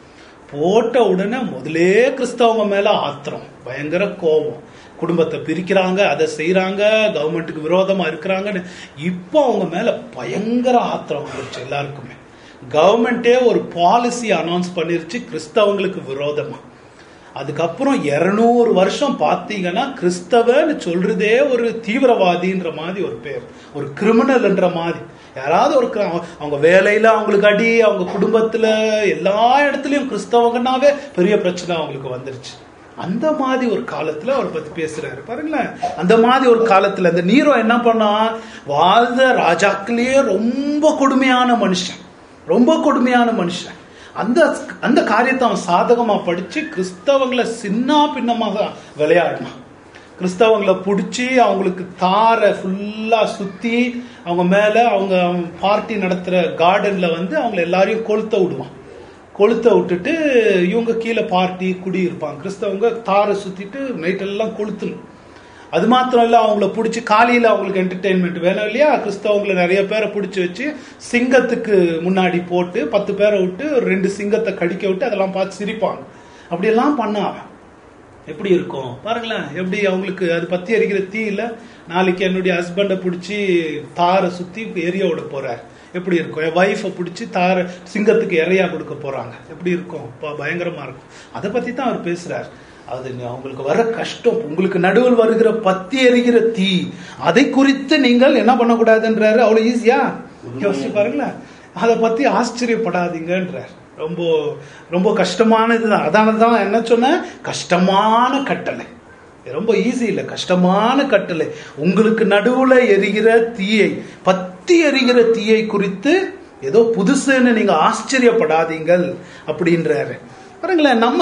போட்ட உடனே முதலே கிறிஸ்தவங்க மேல ஆத்திரம், பயங்கர கோபம், குடும்பத்தை பிரிக்கிறாங்க, அதை செய்யறாங்க, கவர்மெண்ட்டுக்கு விரோதமா இருக்கிறாங்கன்னு இப்போ அவங்க மேல பயங்கர ஆத்திரம் வந்துருச்சு எல்லாருக்குமே. கவர்மெண்டே ஒரு பாலிசி அனௌன்ஸ் பண்ணிருச்சு கிறிஸ்தவங்களுக்கு விரோதமா. அதுக்கப்புறம் இருநூறு வருஷம் பார்த்தீங்கன்னா கிறிஸ்தவன்னு சொல்றதே ஒரு தீவிரவாதின்ற மாதிரி ஒரு பேர், ஒரு கிரிமினல்ன்ற மாதிரி. யாராவது ஒரு அவங்க வேலையில அவங்களுக்கு அடி, அவங்க குடும்பத்துல எல்லா இடத்துலயும் கிறிஸ்தவங்கன்னாவே பெரிய பிரச்சனை அவங்களுக்கு வந்துருச்சு. அந்த மாதிரி ஒரு காலத்துல அவர் பத்தி பேசுறாரு பாருங்களேன். அந்த மாதிரி ஒரு காலத்துல இந்த நீரோ என்ன பண்ணா, வாழ்ந்த ராஜாக்களே ரொம்ப கொடுமையான மனுஷன், ரொம்ப கொடுமையான மனுஷன். அந்த அந்த காரியத்தை அவன் சாதகமா படிச்சு கிறிஸ்தவங்களை சின்ன பின்னமாக விளையாடினான். கிறிஸ்தவங்களை பிடிச்சி அவங்களுக்கு தார ஃபுல்லா சுத்தி அவங்க மேல அவங்க பார்ட்டி நடத்துற கார்டன்ல வந்து அவங்க எல்லாரையும் கொளுத்த விடுவான். கொளுத்த விட்டுட்டு இவங்க கீழே பார்ட்டி குடி இருப்பாங்க. கிறிஸ்தவங்க தாரை சுத்திட்டு நைட் எல்லாம் கொளுத்தணும். அது மாத்திரம் இல்ல, அவங்கள பிடிச்சி காலையில அவங்களுக்கு என்டர்டெயின்மெண்ட் வேணும் இல்லையா, கிறிஸ்தவங்களை நிறைய பேரை பிடிச்சி வச்சு சிங்கத்துக்கு முன்னாடி போட்டு பத்து பேரை விட்டு ஒரு ரெண்டு சிங்கத்தை கடிக்க விட்டு அதெல்லாம் பார்த்து சிரிப்பாங்க. அப்படியெல்லாம் பண்ணாங்க. எப்படி இருக்கும் பாருங்களேன். எப்படி அவங்களுக்கு அது பத்தி எரிக்கிற தீ இல்ல, நாளைக்கு என்னுடைய ஹஸ்பண்டை பிடிச்சி தாரை சுத்தி எரிய விட போறாரு, எப்படி இருக்கும். என் வைஃபை பிடிச்சி தார சிங்கத்துக்கு இறையா கொடுக்க போறாங்க, எப்படி இருக்கும், பயங்கரமா இருக்கும். அதை பத்தி தான் அவர் பேசுறாரு. அது அவங்களுக்கு வர கஷ்டம், உங்களுக்கு நடுவில் வருகிற பத்தி எரிகிற தீ, அதை குறித்து நீங்கள் என்ன பண்ணக்கூடாதுன்றாரு. அவ்வளவு ஈஸியா யோசிச்சு பாருங்களேன். அதை பத்தி ஆச்சரியப்படாதீங்கன்றார். ரொம்ப ரொம்ப கஷ்டமானதுதான். அதனாலதான் என்ன சொன்ன, கஷ்டமான கட்டளை, ரொம்ப ஈஸி இல்ல, கஷ்டமான கட்டளை. உங்களுக்கு நடுவுல எரிகிற தீயை, பத்தி எரிகிற தீயை குறித்து ஏதோ புதுசுன்னு நீங்க ஆச்சரியப்படாதீங்கள் அப்படின்றாரு. பாருங்களேன், நம்ம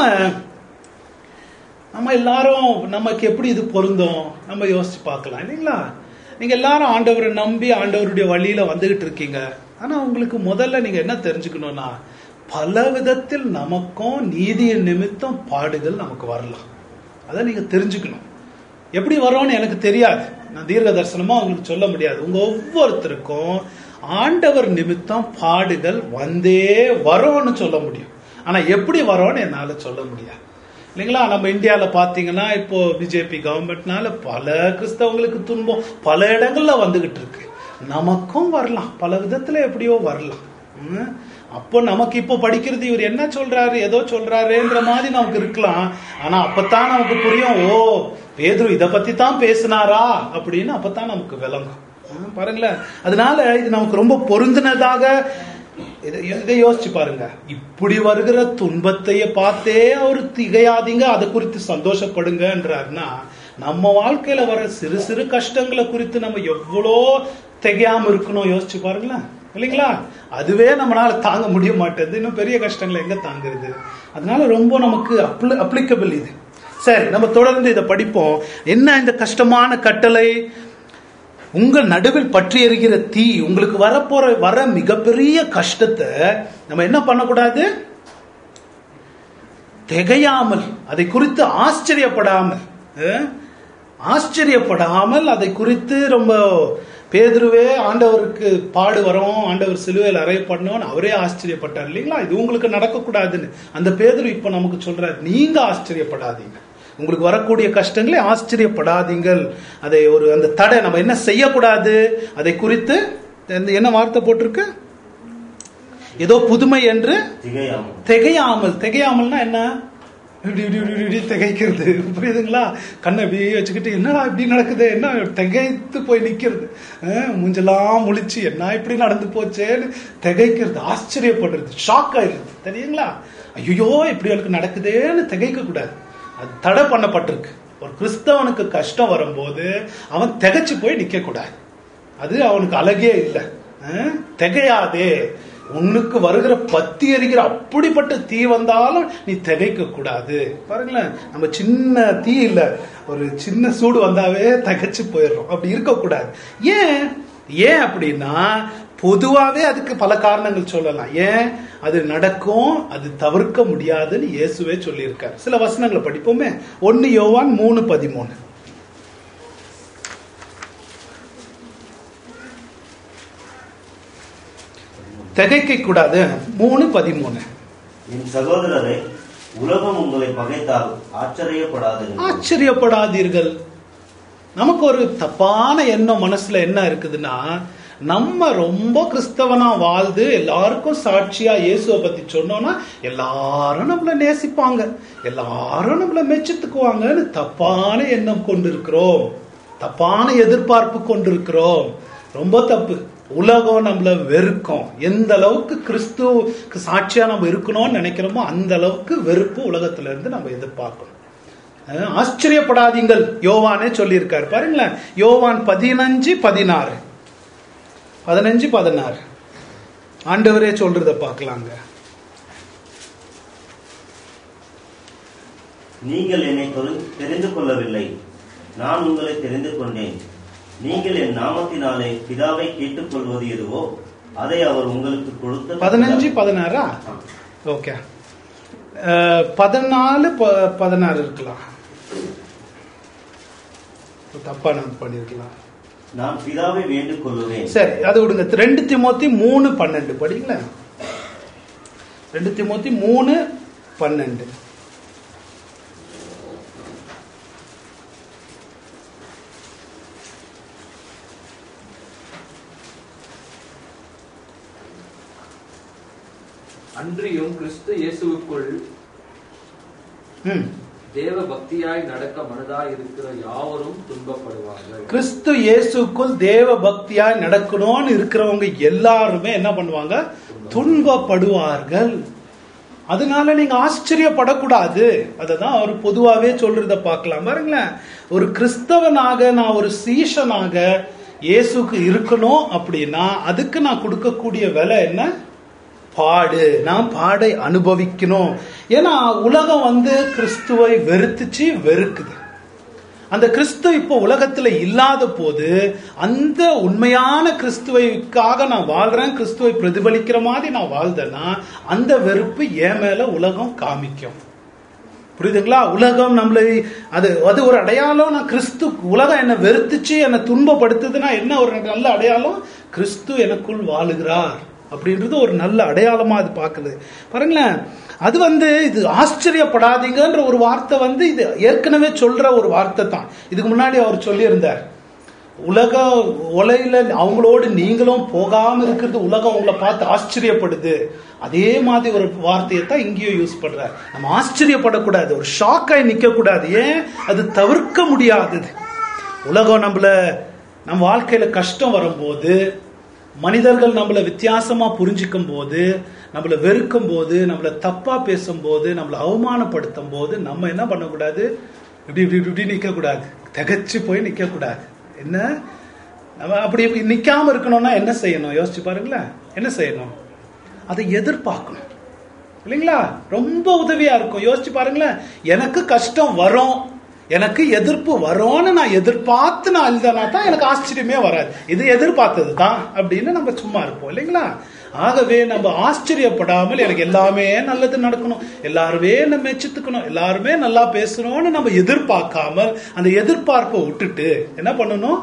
நம்ம எல்லாரும் நமக்கு எப்படி இது பொருந்தும் நம்ம யோசிச்சு பார்க்கலாம் இல்லைங்களா. நீங்க எல்லாரும் ஆண்டவரை நம்பி ஆண்டவருடைய வழியில வந்துகிட்டு இருக்கீங்க. ஆனா உங்களுக்கு முதல்ல நீங்க என்ன தெரிஞ்சுக்கணும்னா, பல விதத்தில் நமக்கும் நீதியின் நிமித்தம் பாடுகள் நமக்கு வரலாம். அதை நீங்க தெரிஞ்சுக்கணும். எப்படி வரும்னு எனக்கு தெரியாது, நான் தீர்க்க தரிசனமா உங்களுக்கு சொல்ல முடியாது. உங்க ஒவ்வொருத்தருக்கும் ஆண்டவர் நிமித்தம் பாடுகள் வந்தே வரும்னு சொல்ல முடியும். ஆனா எப்படி வரும்னு என்னால சொல்ல முடியாது இல்லைங்களா. நம்ம இந்தியாவில பாத்தீங்கன்னா இப்போ பிஜேபி கவர்மெண்ட்னால பல கிறிஸ்தவங்களுக்கு துன்பம் பல இடங்கள்ல வந்துகிட்டு இருக்கு. நமக்கும் வரலாம், பல விதத்துல எப்படியோ வரலாம். அப்போ நமக்கு இப்போ படிக்கிறது இவர் என்ன சொல்றாரு, ஏதோ சொல்றாருன்ற மாதிரி நமக்கு இருக்கலாம். ஆனா அப்பதான் நமக்கு புரியும், ஓ பேதுரு இத பத்தி தான் பேசினாரா அப்படின்னு அப்பதான் நமக்கு விளங்கும். பாருங்களேன், அதனால இது நமக்கு ரொம்ப பொருந்தினதாக. இதை யோசிச்சு பாருங்க. இப்படி வருகிற துன்பத்தையே பார்த்தே அவர் திகையாதீங்க, அதை குறித்து சந்தோஷப்படுங்கன்றாருன்னா, நம்ம வாழ்க்கையில வர சிறு சிறு கஷ்டங்களை குறித்து நம்ம எவ்வளோ திகையாம இருக்கணும் யோசிச்சு பாருங்களேன் இல்லைங்களா. அதுவே நம்மளால தாங்க முடிய மாட்டேங்குது, இன்னும் பெரிய கஷ்டங்களை எங்க தாங்குறது. அதனால ரொம்ப நமக்கு அப்ளிகபிள் இது. சரி, நம்ம தொடர்ந்து இதை படிப்போம். என்ன இந்த கஷ்டமான கட்டளை, உங்கள் நடுவில் பற்றி எரிகிற தீ, உங்களுக்கு வரப்போற வர மிகப்பெரிய கஷ்டத்தை நம்ம என்ன பண்ணக்கூடாது, திகையாமல், அதை குறித்து ஆச்சரியப்படாமல் ஆச்சரியப்படாமல் அதை குறித்து ரொம்ப பேதுருவே ஆண்டவருக்கு பாடு வரும், ஆண்டவர் சிலுவையில் அறையப்படணும்னு அவரே ஆச்சரியப்பட்டார் இல்லைங்களா. இது உங்களுக்கு நடக்கக்கூடாதுன்னு அந்த பேதுரு இப்ப நமக்கு சொல்றாரு, நீங்க ஆச்சரியப்படாதீங்க, உங்களுக்கு வரக்கூடிய கஷ்டங்களை ஆச்சரியப்படாதீங்கள். அதை ஒரு அந்த தடை நம்ம என்ன செய்யக்கூடாது, அதை குறித்து என்ன வார்த்தை போட்டிருக்கு, ஏதோ புதுமை என்று திகையாமல். திகையாமல்னா என்ன, திகைக்கிறது, புரியுதுங்களா. கண்ணை அப்படியே வச்சுக்கிட்டு என்னடா இப்படி நடக்குது, என்ன திகைத்து போய் நிக்கிறது, மூஞ்செல்லாம் முழிச்சு என்ன இப்படி நடந்து போச்சேன்னு திகைக்கிறது, ஆச்சரியப்படுறது, ஷாக் ஆயிடுறது, தெரியுங்களா. ஐயோ இப்படி எனக்கு நடக்குதேன்னு திகைக்க கூடாது, அது தடை பண்ணப்பட்டிருக்கு. ஒரு கிறிஸ்தவனுக்கு கஷ்டம் வரும்போது அவன் திகைச்சு போய் நிக்க கூடாது, அது அவனுக்கு அழகே இல்லை. திகையாதே, உனக்கு வருகிற பத்தி எரிகிற அப்படிப்பட்ட தீ வந்தாலும் நீ திகைக்க கூடாது. பாருங்களேன், நம்ம சின்ன தீ இல்ல, ஒரு சின்ன சூடு வந்தாவே திகைச்சு போயிடுறோம், அப்படி இருக்கக்கூடாது. ஏன் ஏன் அப்படின்னா, பொதுவாவே அதுக்கு பல காரணங்கள் சொல்லலாம். ஏன் அது நடக்கும், அது தவிர்க்க முடியாதுன்னு இயேசுவே சொல்லியிருக்காரு. சில வசனங்களை படிப்போமே. ஒன்னு யோவான் மூணு பதிமூணு. திகைக்க கூடாது, மூணு பதிமூணு. என் சகோதரரை, உலகம் உங்களை பகைத்தால் ஆச்சரியப்படாதீர்கள் ஆச்சரியப்படாதீர்கள். நமக்கு ஒரு தப்பான எண்ணம் மனசுல என்ன இருக்குதுன்னா, நம்ம ரொம்ப கிறிஸ்தவனா வாழ்ந்து எல்லாருக்கும் சாட்சியா இயேசுவை பத்தி சொன்னோம்னா எல்லாரும் நம்மள நேசிப்பாங்க, எல்லாரும் நம்மள மெச்சத்துக்குவாங்கன்னு தப்பான எண்ணம் கொண்டிருக்கிறோம், தப்பான எதிர்பார்ப்பு கொண்டிருக்கிறோம். ரொம்ப தப்பு. உலகம் நம்மள வெறுக்கும். எந்த அளவுக்கு கிறிஸ்துவுக்கு சாட்சியா நம்ம இருக்கணும்னு நினைக்கிறோமோ அந்த அளவுக்கு வெறுப்பு உலகத்துல இருந்து நம்ம எதிர்பார்க்கணும். ஆச்சரியப்படாதீங்கள் யோவானே சொல்லியிருக்காரு பாருங்களேன். யோவான் பதினஞ்சு பதினாறு பதினஞ்சு பதினாறு ஆண்டவரே சொல்றத பார்க்கலாங்க. நீங்கள் என்னை தெரிந்து கொள்ளவில்லை, நான் உங்களை தெரிந்து கொண்டேன். நீங்கள் என் நாமத்தினாலே பிதாவை கேட்டுக் கொள்வது எதுவோ அதை அவர் உங்களுக்கு கொடுத்த. பதினஞ்சு பதினாறா? ஓகே, பதினாலு பதினாறு இருக்கலாம், தப்பா நான் பண்ணிருக்கலாம். நான் பிதாவை வேண்டிக் கொள்ளுவேன். சரி, அது விடுங்க. ரெண்டு தீமோத்தி மூணு பன்னெண்டு படிங்களா? ரெண்டு தீமோத்தி மூணு பன்னெண்டு. அன்றியும் கிறிஸ்து இயேசுவுக்குள் தேவ பக்தியாய் நடக்க மனதாய் இருக்கிற யாவரும் துன்பப்படுவார்கள். கிறிஸ்து இயேசுக்குள் தேவ பக்தியாய் நடக்கணும்னு இருக்கிறவங்க எல்லாருமே என்ன பண்ணுவாங்க? துன்பப்படுவார்கள். அதனால நீங்க ஆச்சரியப்படக்கூடாது. அததான் அவர் பொதுவாவே சொல்றத பார்க்கலாம் பாருங்களேன். ஒரு கிறிஸ்தவனாக நான் ஒரு சீஷனாக இயேசுக்கு இருக்கணும் அப்படின்னா அதுக்கு நான் கொடுக்கக்கூடிய விலை என்ன? பாடு. நான் பாடை அனுபவிக்கணும். ஏன்னா உலகம் வந்து கிறிஸ்துவை வெறுத்துச்சு, வெறுக்குது. அந்த கிறிஸ்து இப்போ உலகத்துல இல்லாத போது அந்த உண்மையான கிறிஸ்துவைக்காக நான் வாழ்றேன், கிறிஸ்துவை பிரதிபலிக்கிற மாதிரி நான் வாழ்ந்தேன்னா அந்த வெறுப்பு என் மேல உலகம் காமிக்கும். புரியுதுங்களா? உலகம் நம்மளை அது அது ஒரு அடையாளம். நான் கிறிஸ்து, உலகம் என்னை வெறுத்துச்சு, என்னை துன்பப்படுத்துதுன்னா என்ன ஒரு நல்ல அடையாளம்? கிறிஸ்து எனக்குள் வாழுகிறார் அப்படின்றது ஒரு நல்ல அடையாளமா அது பார்க்குது பாருங்களேன். அது வந்து இது ஆச்சரியப்படாதீங்கன்ற ஒரு வார்த்தை வந்து இது ஏற்கனவே சொல்ற ஒரு வார்த்தை தான். இதுக்கு முன்னாடி அவர் சொல்லியிருந்தார், உலக உலகில அவங்களோடு நீங்களும் போகாம இருக்கிறது உலகம் உங்களை பார்த்து ஆச்சரியப்படுது. அதே மாதிரி ஒரு வார்த்தையை தான் இங்கேயும் யூஸ் பண்றார். நம்ம ஆச்சரியப்படக்கூடாது, ஒரு ஷாக்காய் நிக்க கூடாது. ஏன்? அது தவிர்க்க முடியாதது. உலகம் நம்மள நம்ம வாழ்க்கையில கஷ்டம் வரும்போது, மனிதர்கள் நம்மளை வித்தியாசமா புரிஞ்சிக்கும் போது, நம்மளை வெறுக்கும் போது, நம்மளை தப்பா பேசும்போது, நம்மளை அவமானப்படுத்தும் போது நம்ம என்ன பண்ணக்கூடாது? இப்படி இப்படி இப்படி நிக்க கூடாது, திகச்சு போய் நிக்க கூடாது. என்ன நம்ம அப்படி நிக்காம இருக்கணும்னா என்ன செய்யணும்? யோசிச்சு பாருங்களேன். என்ன செய்யணும்? அதை எதிர்பார்க்கணும் இல்லைங்களா? ரொம்ப உதவியா இருக்கும். யோசிச்சு பாருங்களேன். எனக்கு கஷ்டம் வரும், எனக்கு எதிர்ப்பு வரும்னு நான் எதிர்பார்த்து நான் எழுதினா தான் எனக்கு ஆச்சரியமே வராது. இது எதிர்பார்த்தது தான் அப்படின்னு நம்ம சும்மா இருப்போம் இல்லைங்களா? ஆகவே நம்ம ஆச்சரியப்படாமல் எனக்கு எல்லாமே நல்லது நடக்கணும், எல்லாருமே என்ன மெச்சுத்துக்கணும், எல்லாருமே நல்லா பேசணும்னு நம்ம எதிர்பார்க்காமல் அந்த எதிர்பார்ப்பை விட்டுட்டு என்ன பண்ணணும்?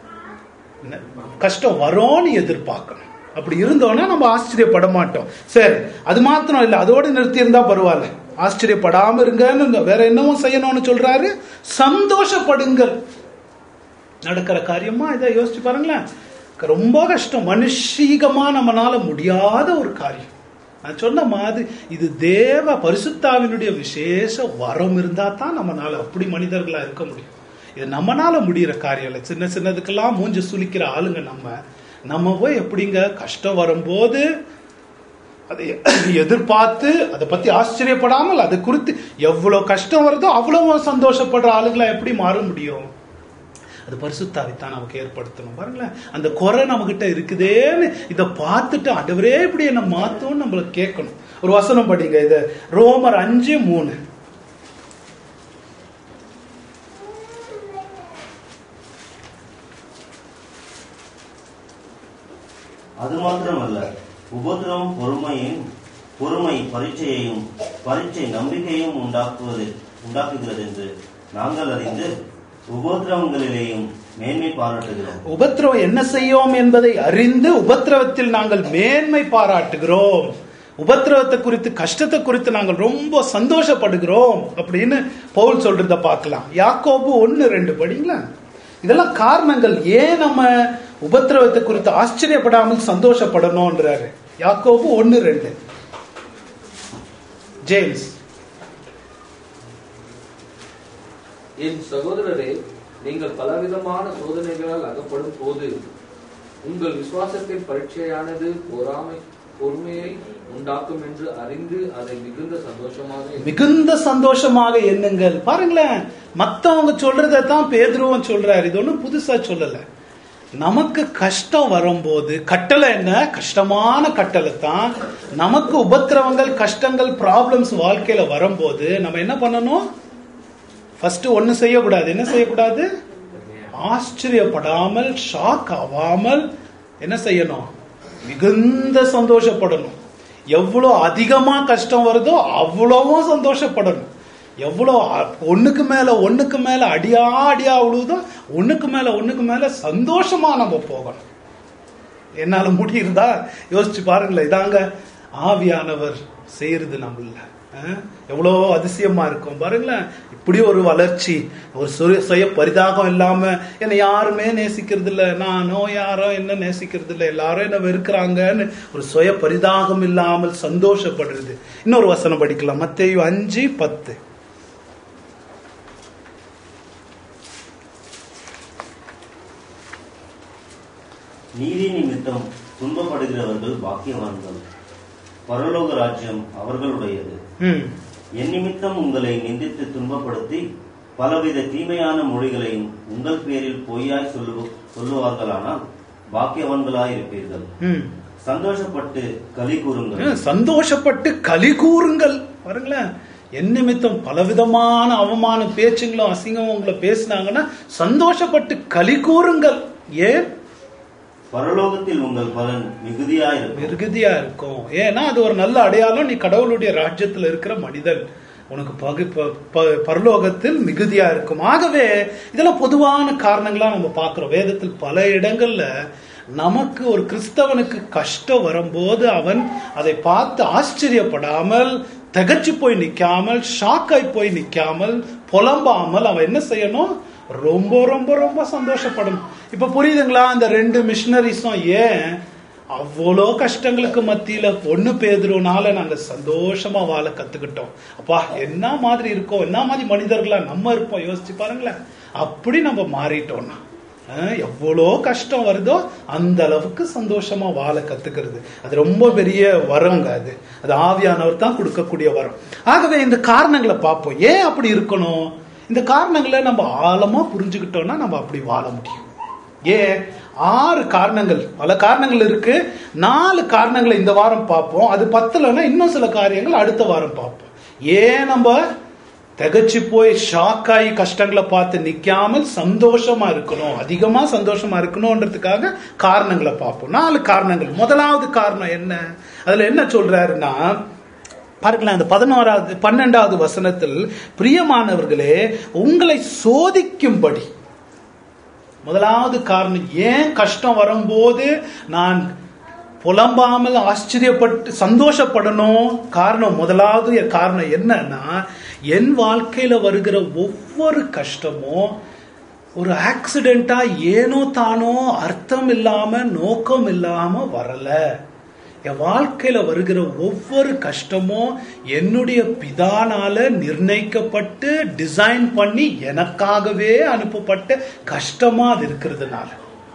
கஷ்டம் வரும்னு எதிர்பார்க்கணும். அப்படி இருந்தோம்னா நம்ம ஆச்சரியப்பட மாட்டோம். சரி, அது மாத்திரம் இல்லை, அதோடு நிறுத்தி இருந்தா பரவாயில்ல. ஆச்சரியப்படாம இருங்க. வேற என்னவும் செய்யணும்னு சொல்றாரு? சந்தோஷப்படுங்கள். நடக்கிற காரியமா இதை யோசிச்சு பாருங்களேன். ரொம்ப கஷ்டம், மனுஷீகமா நம்மளால முடியாத ஒரு காரியம். நான் சொன்ன மாதிரி இது தேவ பரிசுத்தாவினுடைய விசேஷ வரம் இருந்தா தான் நம்மளால அப்படி மனிதர்களா இருக்க முடியும். இது நம்மளால முடிகிற காரியம் இல்லை. சின்ன சின்னதுக்கெல்லாம் மூஞ்சி சுளிக்கிற ஆளுங்க நம்ம. நம்ம போய் எப்படிங்க கஷ்டம் வரும்போது அதை எதிர்பார்த்து அதை பத்தி ஆச்சரியப்படாமல் அது குறித்து எவ்வளவு கஷ்டம் வருதோ அவ்வளவு சந்தோஷப்படுற ஆளுங்களா எப்படி மாற முடியும்? அது பரிசுத்தாவித்தான் நமக்கு ஏற்படுத்தணும். பாருங்களேன், அந்த குறை நம்ம கிட்ட இருக்குதேன்னு இதை பார்த்துட்டு ஆண்டவரே இப்படி என்ன மாத்தோம்னு நம்மள கேட்கணும். ஒரு வசனம் படிங்க, இது ரோமர் அஞ்சு மூணு. அது மாத்திரமல்ல, உபத்திரவம் பொறுமையும், பொறுமை பரீட்சையையும், பரீட்சை நம்பிக்கையும் உண்டாக்குவது உண்டாக்குகிறது என்று நாங்கள் அறிந்து உபத்திரவங்களிலேயும் மேன்மை பாராட்டுகிறோம். உபத்திரவம் என்ன செய்யும் என்பதை அறிந்து உபத்திரவத்தில் நாங்கள் மேன்மை பாராட்டுகிறோம். உபத்திரவத்தை குறித்து, கஷ்டத்தை குறித்து நாங்கள் ரொம்ப சந்தோஷப்படுகிறோம் அப்படின்னு பவுல் சொல்றத பார்க்கலாம். யாக்கோபு ஒன்னு ரெண்டு படிங்களா. இதெல்லாம் காரணங்கள் ஏன் நம்ம உபத்திரவத்தை குறித்து ஆச்சரியப்படாமல் சந்தோஷப்படணும்ன்றாரு. யாக்கோபு ஒன்னு ரெண்டு. ஜேம்ஸ். என் சகோதரரே, நீங்கள் பலவிதமான சோதனைகளால் அகப்படும் போது உங்கள் விசுவாசத்தின் பரீட்சையானது பொறாமை பொறுமையை உண்டாக்கும் என்று அறிந்து அதை மிகுந்த சந்தோஷமாக மிகுந்த சந்தோஷமாக எண்ணுங்கள். பாருங்களேன், மத்தவங்க சொல்றதான் பேதுருவும் சொல்றாரு. இது ஒன்றும் புதுசா சொல்லல. நமக்கு கஷ்டம் வரும்போது கட்டளை என்ன? கஷ்டமான கட்டளை தான். நமக்கு உபத்திரவங்கள், கஷ்டங்கள், ப்ராப்ளம்ஸ் வாழ்க்கையில வரும்போது நம்ம என்ன பண்ணணும்? ஃபர்ஸ்ட் ஒன்னு செய்யக்கூடாது. என்ன செய்யக்கூடாது? ஆச்சரியப்படாமல், ஷாக் ஆகாமல் என்ன செய்யணும்? மிகுந்த சந்தோஷப்படணும். எவ்வளோ அதிகமா கஷ்டம் வருதோ அவ்வளவும் சந்தோஷப்படணும். எவ்வளோ ஒண்ணுக்கு மேல ஒண்ணுக்கு மேல அடியா அடியா விழுதோ ஒண்ணுக்கு மேல ஒண்ணுக்கு மேல சந்தோஷமா நம்ம போகணும். என்னால முடியுதா? யோசிச்சு பாருங்களேன். இதாங்க ஆவியானவர் செய்யறது நம்மள. எவ்வளோ அதிசயமா இருக்கும் பாருங்களேன். இப்படி ஒரு வளர்ச்சி, ஒரு சுய பரிதாகம் இல்லாம, என்னை யாருமே நேசிக்கிறது இல்லை, நானோ யாரோ என்ன நேசிக்கிறது இல்லை, எல்லாரும் என்ன வெறுக்கிறாங்கன்னு ஒரு சுய பரிதாகம் இல்லாமல் சந்தோஷப்படுறது. இன்னொரு வசனம் படிக்கலாம். மத்தேயு அஞ்சு பத்து. நீதி நிமித்தம் துன்பப்படுகிறவர்கள் பாக்கியவான்கள், பரலோக ராஜ்யம் அவர்களுடையது. என் நிமித்தம் உங்களை நிந்தித்து துன்பப்படுத்தி பலவித தீமையான மொழிகளையும் உங்கள் பேரில் பொய்யாய் சொல்லு சொல்லுவார்களானால் பாக்கியவான்களாய் இருப்பீர்கள். சந்தோஷப்பட்டு களி கூறுங்கள். சந்தோஷப்பட்டு களி கூறுங்கள். பாருங்களேன், என் நிமித்தம் பலவிதமான அவமான பேச்சுங்களும் அசிங்கமும் உங்களை பேசினாங்கன்னா சந்தோஷப்பட்டு களி கூறுங்கள். ஏன்? பரலோகத்தில் உங்கள் பலன் மிகுதியா இருக்கும். மிகுதியா இருக்கும். ஏன்னா அது ஒரு நல்ல அடையாளம். நீ கடவுளுடைய ராஜ்யத்தில் இருக்கிற மனிதன், உனக்கு பகு பரலோகத்தில் மிகுதியா இருக்கும். ஆகவே இதெல்லாம் பொதுவான காரணங்களா நம்ம பார்க்கிறோம். வேதத்தில் பல இடங்கள்ல நமக்கு ஒரு கிறிஸ்தவனுக்கு கஷ்டம் வரும்போது அவன் அதை பார்த்து ஆச்சரியப்படாமல், திகச்சு போய் நிக்காமல், ஷாக்காய் போய் நிக்காமல், புலம்பாமல் அவன் என்ன செய்யணும்? ரொம்ப ரொம்ப ரொம்ப சந்தோஷப்படணும். இப்ப புரியுதுங்களா? அந்த ரெண்டு மிஷனரிஸும் ஏன் அவ்வளோ கஷ்டங்களுக்கு மத்தியில ஒண்ணு பேதுருனால நாங்க சந்தோஷமா வாழ கத்துக்கிட்டோம். அப்பா என்ன மாதிரி இருக்கோம், என்ன மாதிரி மனிதர்களா நம்ம இருப்போம். யோசிச்சு பாருங்களேன். அப்படி நம்ம மாறிட்டோம்னா எவ்வளோ கஷ்டம் வருதோ அந்த அளவுக்கு சந்தோஷமா வாழ கத்துக்கிறது அது ரொம்ப பெரிய வரங்க. அது அது ஆவியானவர் தான் கொடுக்கக்கூடிய வரம். ஆகவே இந்த காரணங்களை பார்ப்போம். ஏன் அப்படி இருக்கணும்? இந்த காரணங்களை நம்ம ஆழமா புரிஞ்சுக்கிட்டோம்னா நம்ம அப்படி வாழ முடியும். ஏன்? ஆறு காரணங்கள், பல காரணங்கள் இருக்கு. நாலு காரணங்களை இந்த வாரம் பார்ப்போம். அது பத்தலன்னா இன்னும் சில காரியங்கள் அடுத்த வாரம் பார்ப்போம். ஏன் நம்ம திகச்சு போய் ஷாக்காயி கஷ்டங்களை பார்த்து நிக்காமல் சந்தோஷமா இருக்கணும், அதிகமா சந்தோஷமா இருக்கணும்ன்றதுக்காக காரணங்களை பார்ப்போம். நாலு காரணங்கள். முதலாவது காரணம் என்ன? அதுல என்ன சொல்றாருன்னா பாருங்களேன், அந்த பதினோராவது பன்னெண்டாவது வசனத்தில், பிரியமானவர்களே உங்களை சோதிக்கும்படி. முதலாவது காரணம் ஏன் கஷ்டம் வரும்போது நான் புலம்பாமல் ஆச்சரியப்பட்டு சந்தோஷப்படணும். காரணம், முதலாவது காரணம் என்னன்னா, என் வாழ்க்கையில வருகிற ஒவ்வொரு கஷ்டமும் ஒரு ஆக்சிடென்டா ஏனோ தானோ அர்த்தம் இல்லாம நோக்கம் இல்லாம வரல. என் வாழ்க்கையில வருகிற ஒவ்வொரு கஷ்டமும் என்னுடைய பிதானால நிர்ணயிக்கப்பட்டு டிசைன் பண்ணி எனக்காகவே அனுப்பப்பட்ட கஷ்டமா அது இருக்கிறதுனால.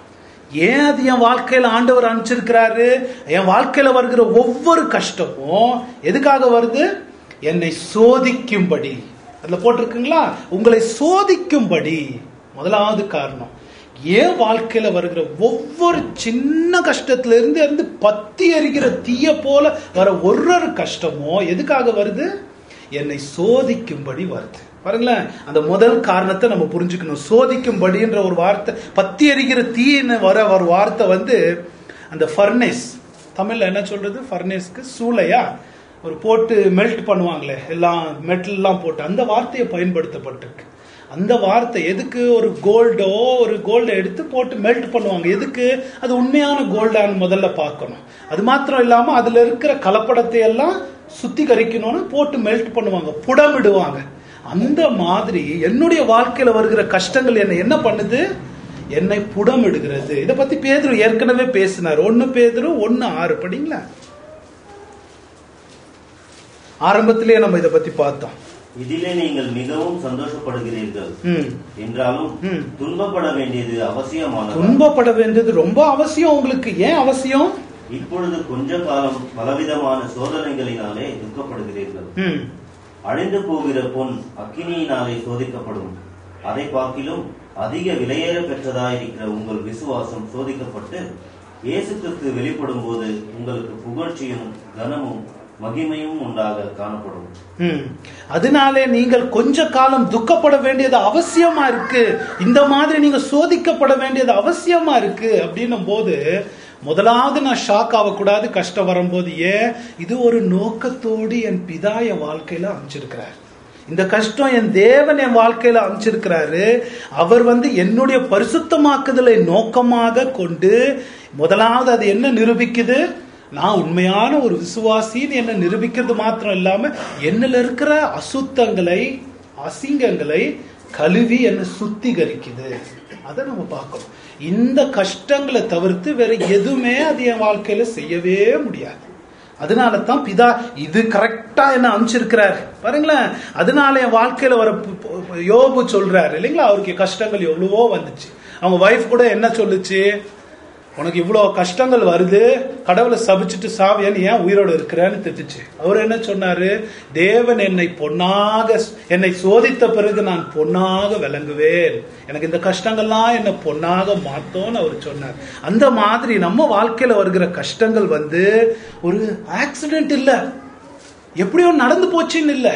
ஏன் அது என் வாழ்க்கையில ஆண்டவர் அனுப்பிச்சிருக்கிறாரு? என் வாழ்க்கையில வருகிற ஒவ்வொரு கஷ்டமும் எதுக்காக வருது? என்னை சோதிக்கும்படி. அதுல போட்டிருக்குங்களா, உங்களை சோதிக்கும்படி. முதலாவது காரணம். ஏன் வாழ்க்கையில வருகிற ஒவ்வொரு சின்ன கஷ்டத்துல இருந்து இருந்து பத்தி எரிகிற தீய போல வர ஒரு ஒரு கஷ்டமும் எதுக்காக வருது? என்னை சோதிக்கும்படி வருது. பாருங்களேன், அந்த முதல் காரணத்தை நம்ம புரிஞ்சுக்கணும். சோதிக்கும்படின்ற ஒரு வார்த்தை, பத்தி எரிகிற தீன்னு வர ஒரு வார்த்தை வந்து அந்த ஃபர்னேஸ், தமிழ்ல என்ன சொல்றது? ஃபர்னேஸ்க்கு சூளையா ஒரு போட்டு மெல்ட் பண்ணுவாங்களே, எல்லாம் மெட்டல் எல்லாம் போட்டு, அந்த வார்த்தையை பயன்படுத்தப்பட்டிருக்கு. அந்த வார்த்தை எதுக்கு? ஒரு கோல்டோ ஒரு கோல்டை எடுத்து போட்டு மெல்ட் பண்ணுவாங்க. எதுக்கு? அது உண்மையான கோல்டான்னு முதல்ல பார்க்கணும். அது மாத்திரம் இல்லாம அதுல இருக்கிற கலப்படத்தை எல்லாம் சுத்திகரிக்கணும்னு போட்டு மெல்ட் பண்ணுவாங்க, புடமிடுவாங்க. அந்த மாதிரி என்னுடைய வாழ்க்கையில வருகிற கஷ்டங்கள் என்ன என்ன பண்ணுது? என்னை புடமிடுகிறது. இதை பத்தி பேதுரு ஏற்கனவே பேசினார். ஒன்னு பேதுரு ஒன்னு ஆறு படிங்களா? ஆரம்பத்திலேயே நம்ம இதை பத்தி பார்த்தோம். இதிலே நீங்கள் மிகவும் சந்தோஷப்படுகிறீர்கள் என்றாலும் துன்பப்பட வேண்டியது அவசியமானது. துன்பப்பட வேண்டியது ரொம்ப அவசியம் உங்களுக்கு. ஏன் அவசியம்? இப்பொழுது கொஞ்ச காலம் பலவிதமான சோதனைகளினாலே துக்கப்படுகிறீர்கள். அழிந்து போகிற பொன் அக்கினியினாலே சோதிக்கப்படும். அதை பார்க்கிலும் அதிக விலையேற பெற்றதாயிருக்கிற உங்கள் விசுவாசம் சோதிக்கப்பட்டு இயேசு கிறிஸ்து வெளிப்படும் போது உங்களுக்கு புகழ்ச்சியும் கனமும் மகிமையும் உண்டாக காணப்படும். அதனாலே நீங்கள் கொஞ்ச காலம் துக்கப்பட வேண்டியது அவசியமா இருக்கு. இந்த மாதிரி நீங்க சோதிக்கப்பட வேண்டியது அவசியமா இருக்கு அப்படின்னும் போது முதலாவது நான் ஷாக் ஆகக்கூடாது கஷ்டம் வரும்போது. ஏன்? இது ஒரு நோக்கத்தோடு என் பிதா என் வாழ்க்கையில அமைச்சிருக்கிறார். இந்த கஷ்டம் என் தேவன் என் வாழ்க்கையில அமைச்சிருக்கிறாரு. அவர் வந்து என்னுடைய பரிசுத்தமாக்குதலை நோக்கமாக கொண்டு முதலாவது அது என்ன நிரூபிக்குது? நான் உண்மையான ஒரு விசுவாசின்னு என்ன நிரூபிக்கிறது மாத்திரம் இல்லாம என்னல இருக்கிற அசுத்தங்களை அசிங்கங்களை கழுவி என்ன சுத்திகரிக்குது. அதை நம்ம பார்க்கணும். இந்த கஷ்டங்களை தவிர்த்து வேற எதுவுமே அது என் வாழ்க்கையில செய்யவே முடியாது. அதனால தான் பிதா இது கரெக்டா என்ன அமைச்சிருக்கிறாரு பாருங்களேன். அதனால என் வாழ்க்கையில வர யோபு சொல்றாரு இல்லைங்களா, அவருக்கு கஷ்டங்கள் எவ்வளவோ வந்துச்சு. அவங்க வைஃப் கூட என்ன சொல்லுச்சு? உனக்கு இவ்வளவு கஷ்டங்கள் வருது, கடவுளை சபிச்சுட்டு சாவியன்னு ஏன் உயிரோடு இருக்கிறேன்னு திட்டுச்சு. அவர் என்ன சொன்னாரு? தேவன் என்னை பொன்னாக என்னை சோதித்த பிறகு நான் பொன்னாக விளங்குவேன், எனக்கு இந்த கஷ்டங்கள்லாம் என்ன பொன்னாக மாத்தோன்னு அவர் சொன்னார். அந்த மாதிரி நம்ம வாழ்க்கையில வருகிற கஷ்டங்கள் வந்து ஒரு ஆக்சிடென்ட் இல்ல, எப்படியோ நடந்து போச்சுன்னு இல்ல.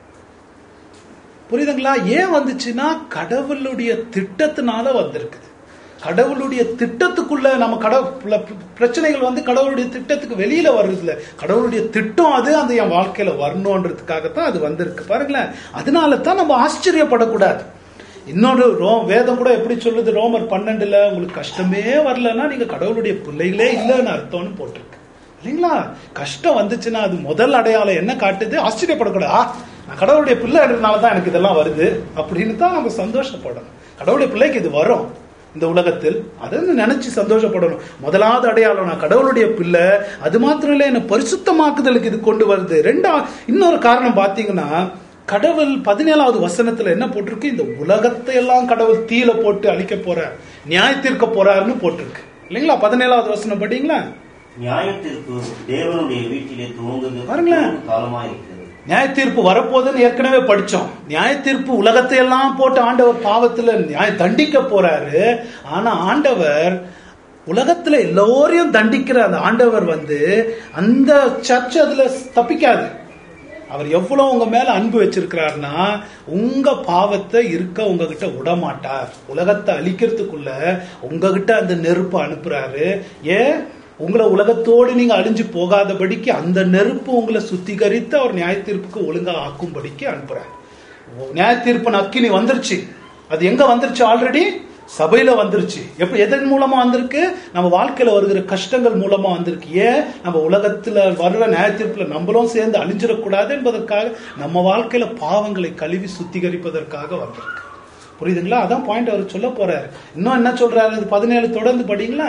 புரியுதுங்களா? ஏன் வந்துச்சுன்னா கடவுளுடைய திட்டத்தினால வந்திருக்கு. கடவுளுடைய திட்டத்துக்குள்ள நம்ம கடவுள் பிரச்சனைகள் வந்து கடவுளுடைய திட்டத்துக்கு வெளியில வர்றது இல்ல. கடவுளுடைய திட்டம் அது அந்த என் வாழ்க்கையில வரணும்ன்றதுக்காகத்தான் அது வந்திருக்கு பாருங்களேன். அதனால தான் நம்ம ஆச்சரியப்படக்கூடாது. இன்னொரு ரோ வேதம் கூட எப்படி சொல்லுது? ரோமர் பன்னெண்டுல உங்களுக்கு கஷ்டமே வரலன்னா நீங்க கடவுளுடைய பிள்ளைகளே இல்லைன்னு அர்த்தம்னு போட்டிருக்கு இல்லைங்களா. கஷ்டம் வந்துச்சுன்னா அது முதல் அடையாளம் என்ன காட்டுது? ஆச்சரியப்படக்கூடாது. நான் கடவுளுடைய பிள்ளைனாலதான் எனக்கு இதெல்லாம் வருது அப்படின்னு தான் நம்ம சந்தோஷப்படணும். கடவுளுடைய பிள்ளைக்கு இது வரும் இந்த உலகத்தில், அதை நினைச்சு சந்தோஷப்படணும். முதலாவது அடையாளம் நான் கடவுளுடைய பிள்ளை. அது மாத்திரம் இல்ல, என்ன பரிசுத்தமாக்குதலுக்கு இது கொண்டு வருது. ரெண்டா இன்னொரு காரணம் பாத்தீங்கன்னா, கடவுள் பதினேழாவது வசனத்துல என்ன போட்டிருக்கு? இந்த உலகத்தை எல்லாம் கடவுள் தீல போட்டு அழிக்க போறார், நியாய தீர்க்க போறாருன்னு போட்டிருக்கு இல்லைங்களா. பதினேழாவது வசனம் படிங்களா? நியாய தீர்ப்பு தேவனுடைய வீட்டிலே துவங்குது பாருங்களேன். காலமாயிருக்கிறது. நியாய தீர்ப்பு வரப்போதுன்னு ஏற்கனவே படிச்சோம். நியாய தீர்ப்பு உலகத்தை எல்லாம் போட்டு ஆண்டவர் பாவத்துல நியாய தண்டிக்க போறாரு. ஆனா ஆண்டவர் உலகத்துல எல்லோரையும் தண்டிக்கிற அந்த ஆண்டவர் வந்து அந்த சர்ச் அதுல தப்பிக்காது. அவர் எவ்வளவு உங்க மேல அன்பு வச்சிருக்கிறார்னா உங்க பாவத்தை இருக்க உங்ககிட்ட விட மாட்டார். உலகத்தை அழிக்கிறதுக்குள்ள உங்ககிட்ட அந்த நெருப்பு அனுப்புறாரு. ஏன்? உங்களை உலகத்தோடு நீங்க அழிஞ்சு போகாதபடிக்கு அந்த நெருப்பு உங்களை சுத்திகரித்து அவர் நியாய தீர்ப்புக்கு ஒழுங்கா ஆக்கும்படிக்கு அனுப்புறாரு. நியாய தீர்ப்பு அக்கினி வந்துருச்சு. அது எங்க வந்துருச்சு? ஆல்ரெடி சபையில வந்துருச்சு. எப்படி? எதன் மூலமா வந்திருக்கு? நம்ம வாழ்க்கையில வருகிற கஷ்டங்கள் மூலமா வந்திருக்கு. ஏன்? நம்ம உலகத்துல வர்ற நியாய தீர்ப்புல நம்மளும் சேர்ந்து அழிஞ்சிடக்கூடாது என்பதற்காக, நம்ம வாழ்க்கையில பாவங்களை கழுவி சுத்திகரிப்பதற்காக வந்திருக்கு. புரியுதுங்களா? அதான் பாயிண்ட் அவர் சொல்ல போறாரு. இன்னும் என்ன சொல்றாரு? பதினேழு தொடர்ந்து படிங்களா.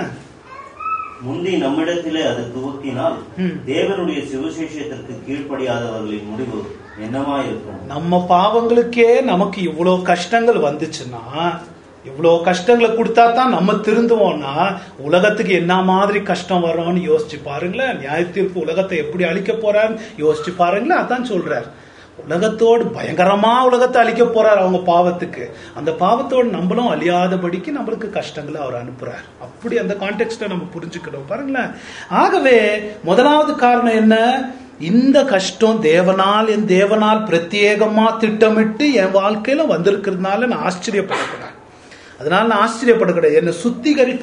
முந்தி நம்மிடத்திலே அது துவக்கினால் தேவனுடைய சுவிசேஷத்திற்கு கீழ்ப்படியாதவர்களின் முடிவு என்னமா இருக்கும்? நம்ம பாவங்களுக்கே நமக்கு இவ்வளவு கஷ்டங்கள் வந்துச்சுன்னா, இவ்வளவு கஷ்டங்களை கொடுத்தா தான் நம்ம திருந்துவோம்னா உலகத்துக்கு என்ன மாதிரி கஷ்டம் வரும்னு யோசிச்சு பாருங்களேன். நியாய தீர்ப்பு உலகத்தை எப்படி அழிக்க போறான்னு யோசிச்சு பாருங்களேன். அதான் சொல்றாரு. உலகத்தோடு பயங்கரமா உலகத்தை அழிக்க போறார் அவங்க பாவத்துக்கு. அந்த பாவத்தோடு நம்மளும் அழியாதபடிக்கு நம்மளுக்கு கஷ்டங்களை அவர் அனுப்புறார். அப்படி அந்த கான்டெக்ஸ்ட நம்ம புரிஞ்சுக்கணும் பாருங்களேன். ஆகவே முதலாவது காரணம் என்ன? இந்த கஷ்டம் தேவனால் என் தேவனால் பிரத்யேகமா திட்டமிட்டு என் வாழ்க்கையில வந்திருக்கிறதுனால நான் ஆச்சரியப்படக்கூடாது. அதனால நான் ஆச்சரியப்படக்கூடாது. என்னை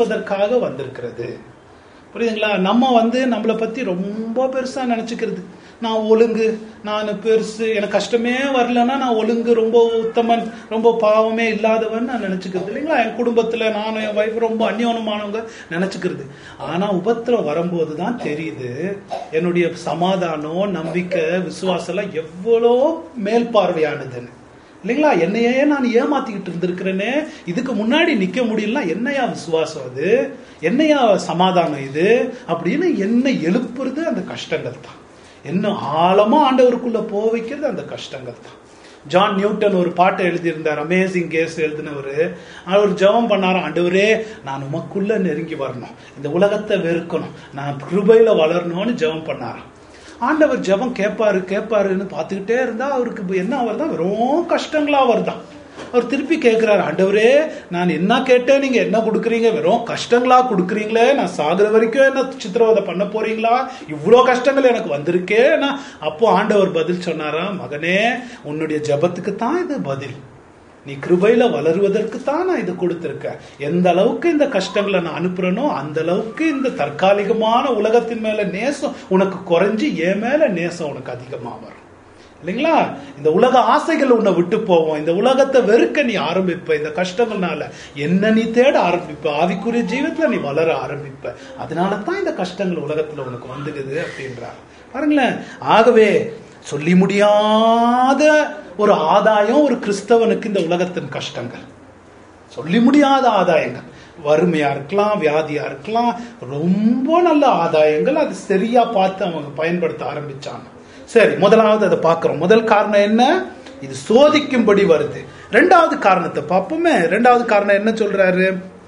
சுத்திகரிப்பதற்காக வந்திருக்கிறது. புரியுதுங்களா? நம்ம வந்து நம்மளை பத்தி ரொம்ப பெருசா நினைச்சுக்கிறது. நான் ஒழுங்கு, நான் பெருசு, எனக்கு கஷ்டமே வரலன்னா நான் ஒழுங்கு, ரொம்ப உத்தமன், ரொம்ப பாவமே இல்லாதவன் நான் நினைச்சுக்கிறது இல்லைங்களா? என் குடும்பத்துல நானும் என் வைஃப் ரொம்ப அந்யோனமானவங்க நினைச்சுக்கிறது. ஆனா உபத்திரம் வரும்போது தான் தெரியுது என்னுடைய சமாதானம், நம்பிக்கை, விசுவாசம் எல்லாம் எவ்வளோ மேல் பார்வையானதுன்னு இல்லைங்களா? என்னையே நான் ஏமாத்திக்கிட்டு இருந்திருக்கிறேனே, இதுக்கு முன்னாடி நிக்க முடியலன்னா என்னையா விசுவாசம் அது, என்னையா சமாதானம் இது அப்படின்னு என்ன எழுப்புறது அந்த கஷ்டங்கள் தான். என்ன ஆழமா ஆண்டவருக்குள்ள போக வைக்கிறது அந்த கஷ்டங்கள் தான். ஜான் நியூட்டன் ஒரு பாட்டை எழுதியிருந்தார், அமேசிங் கேஸ் எழுதினவரு. அவர் ஜெபம் பண்ணாரு, ஆண்டவரே நான் உமக்குள்ள நெருங்கி வரணும், இந்த உலகத்தை வெறுக்கணும், நான் கிருபையில வளரணும்னு ஜெபம் பண்ணாராம். ஆண்டவர் ஜெபம் கேட்பாரு கேட்பாருன்னு பார்த்துக்கிட்டே இருந்தா அவருக்கு என்ன வருதான், வெறும் கஷ்டங்களா வருதான். அவர் திருப்பி கேட்கிறாரு, ஆண்டவரே நான் என்ன கேட்டேன், நீங்க என்ன கொடுக்குறீங்க, வெறும் கஷ்டங்களா கொடுக்குறீங்களே, நான் சாகுற வரைக்கும் என்ன சித்திரவதை பண்ண போறீங்களா, இவ்வளோ கஷ்டங்கள் எனக்கு வந்திருக்கே. அப்போ ஆண்டவர் பதில் சொன்னாரா, மகனே உன்னுடைய ஜெபத்துக்கு தான் இது பதில், நீ கிருபையில வளருவதற்கு தான் நான் இது கொடுத்திருக்கேன். எந்த அளவுக்கு இந்த கஷ்டங்களை நான் அனுப்புறேனோ அந்த அளவுக்கு இந்த தற்காலிகமான உலகத்தின் மேல நேசம் உனக்கு குறைஞ்சி என் மேல நேசம் உனக்கு அதிகமா வரும் இல்லைங்களா? இந்த உலக ஆசைகள் உன்னை விட்டு போவோம், இந்த உலகத்தை வெறுக்க நீ ஆரம்பிப்ப, இந்த கஷ்டங்கள்னால என்ன நீ தேட ஆரம்பிப்ப, ஆவிக்குரிய ஜீவத்துல நீ வளர ஆரம்பிப்ப. அதனாலதான் இந்த கஷ்டங்கள் உலகத்துல உனக்கு வந்துடுது அப்படின்றார் பாருங்களேன். ஆகவே சொல்லி முடியாத ஒரு ஆதாயம் ஒரு கிறிஸ்தவனுக்கு இந்த உலகத்தின் கஷ்டங்கள், சொல்லி முடியாத ஆதாயங்கள், வறுமையா இருக்கலாம், வியாதியா இருக்கலாம், ரொம்ப நல்ல ஆதாயங்கள். அது சரியா பார்த்து அவங்க பயன்படுத்த ஆரம்பிச்சாங்க. சரி, முதலாவது அதை பார்க்கிறோம். முதல் காரணம் என்ன? இது சோதிக்கும்படி வருது. ரெண்டாவது காரணத்தை பார்ப்போமே. ரெண்டாவது காரணம் என்ன சொல்றாரு?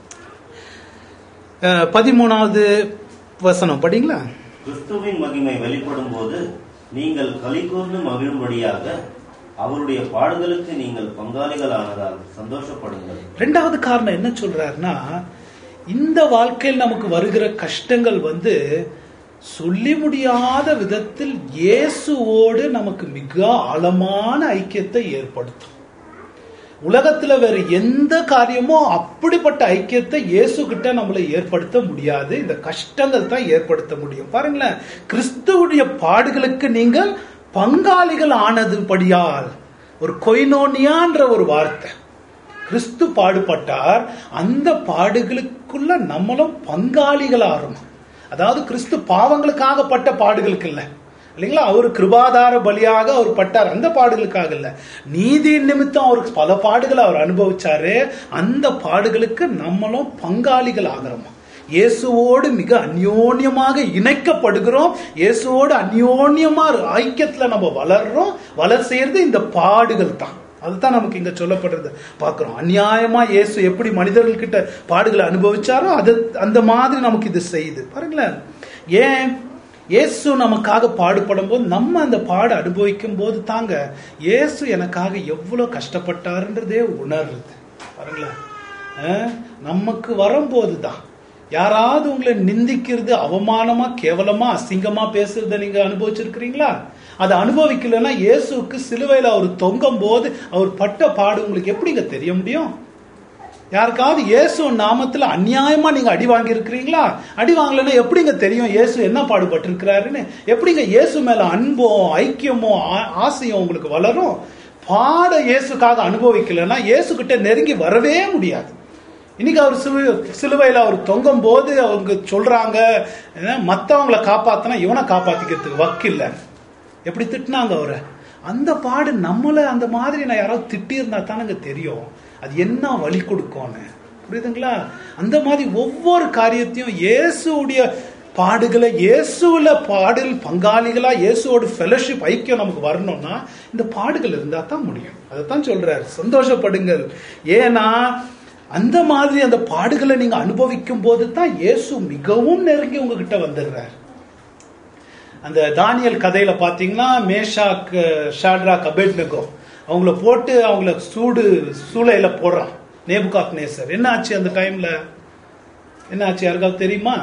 பதிமூணாவது வசனம் படிங்களா? கிறிஸ்துவின் மகிமை வெளிப்படும் போது நீங்கள் களிகூர்ந்து மகிழும்படியாக அவருடைய பாடுகளுக்கு நீங்கள் பங்காளிகளானதால் சந்தோஷப்படுங்கள். ரெண்டாவது காரணம் என்ன சொல்றாருன்னா, இந்த வாழ்க்கையில் நமக்கு வருகிற கஷ்டங்கள் வந்து சொல்லி முடியாத விதத்தில் இயேசுவோடு நமக்கு மிக ஆழமான ஐக்கியத்தை ஏற்படுத்தும். உலகத்துல வேற எந்த காரியமோ அப்படிப்பட்ட ஐக்கியத்தை இயேசு கிட்ட நம்மளை ஏற்படுத்த முடியாது. இந்த கஷ்டங்கள் தான் ஏற்படுத்த முடியும். பாருங்களேன், கிறிஸ்துவுடைய பாடுகளுக்கு நீங்கள் பங்காளிகள் ஆனதுபடியால், ஒரு கொய்னோனியான்ற ஒரு வார்த்தை, கிறிஸ்து பாடுபட்டார், அந்த பாடுகளுக்குள்ள நம்மளும் பங்காளிகள் ஆகும். அதாவது கிறிஸ்து பாவங்களுக்காக பட்ட பாடுகளுக்கு இல்ல இல்லைங்களா, அவரு கிருபாதார பலியாக அவர் பட்டார், அந்த பாடுகளுக்காக இல்ல, நீதி நிமித்தம் அவருக்கு பல பாடுகளை அவர் அனுபவிச்சாரு, அந்த பாடுகளுக்கு நம்மளும் பங்காளிகள் ஆகிறோம். இயேசுவோடு மிக அந்யோன்யமாக இணைக்கப்படுகிறோம், இயேசுவோடு அந்யோன்யமா ஐக்கியத்துல நம்ம வளர்றோம். வளர் செய்யறது இந்த பாடுகள் தான். அதுதான் நமக்கு இங்க சொல்லப்படுறது பாக்குறோம். அநியாயமா இயேசு எப்படி மனிதர்கள் கிட்ட பாடுகளை அனுபவிச்சாரோ அது அந்த மாதிரி நமக்கு இது செய்யுது. பாருங்களேன், ஏன் இயேசு நமக்காக பாடுபடும் போது நம்ம அந்த பாடு அனுபவிக்கும் போது தாங்க இயேசு எனக்காக எவ்வளவு கஷ்டப்பட்டாருன்றதே உணர்றது. பாருங்களேன், நமக்கு வரும்போது தான் யாராவது உங்களை நிந்திக்கிறது, அவமானமா கேவலமா அசிங்கமா பேசுறத நீங்க அனுபவிச்சிருக்கிறீங்களா? அதை அனுபவிக்கலன்னா இயேசுக்கு சிலுவையில அவர் தொங்கும் போது அவர் பட்ட பாடு உங்களுக்கு எப்படிங்க தெரிய முடியும்? யாருக்காவது இயேசு நாமத்துல அநியாயமா நீங்க அடி வாங்கி இருக்கிறீங்களா? அடி வாங்கலன்னா எப்படிங்க தெரியும் இயேசு என்ன பாடுபட்டு இருக்கிறாருன்னு? எப்படிங்க இயேசு மேல அன்போ ஐக்கியமோ ஆசையும் உங்களுக்கு வளரும்? பாட இயேசுக்காக அனுபவிக்கலன்னா இயேசு கிட்ட நெருங்கி வரவே முடியாது. இன்னைக்கு அவர் சிலு சிலுவையில அவர் தொங்கும் போது அவங்க சொல்றாங்க, மத்தவங்களை காப்பாத்தினா இவனை காப்பாத்திக்கிறதுக்கு வக்கில்ல, எப்படி திட்டினாங்க அவரை. அந்த பாடு நம்மள அந்த மாதிரி நான் யாராவது திட்டி இருந்தா தானங்க தெரியும் அது என்ன வலி கொடுக்கும்னு. புரியுதுங்களா? அந்த மாதிரி ஒவ்வொரு காரியத்தையும் இயேசுடைய பாடுகளை, இயேசுல பாடல் பங்காளிகளா இயேசுவோட ஃபெலோஷிப் ஐக்கியம் நமக்கு வரணும்னா இந்த பாடுகள் இருந்தா தான் முடியும். அதைத்தான் சொல்றாரு, சந்தோஷப்படுங்கள். ஏன்னா அந்த மாதிரி அந்த பாடுகளை நீங்க அனுபவிக்கும் போது தான் இயேசு மிகவும் நெருங்கி உங்ககிட்ட வந்துடுறார். அந்த தானியல் கதையில பாத்தீங்கன்னா, மேஷாக் ஷாட்ராக் அபேத்நேகோ அவங்கள போட்டு அவங்கள சூடு சூளையில போடுறான் நேபுகாத்நேசர். என்ன ஆச்சு அந்த டைம்ல? என்ன ஆச்சு யாருக்காவது தெரியுமா?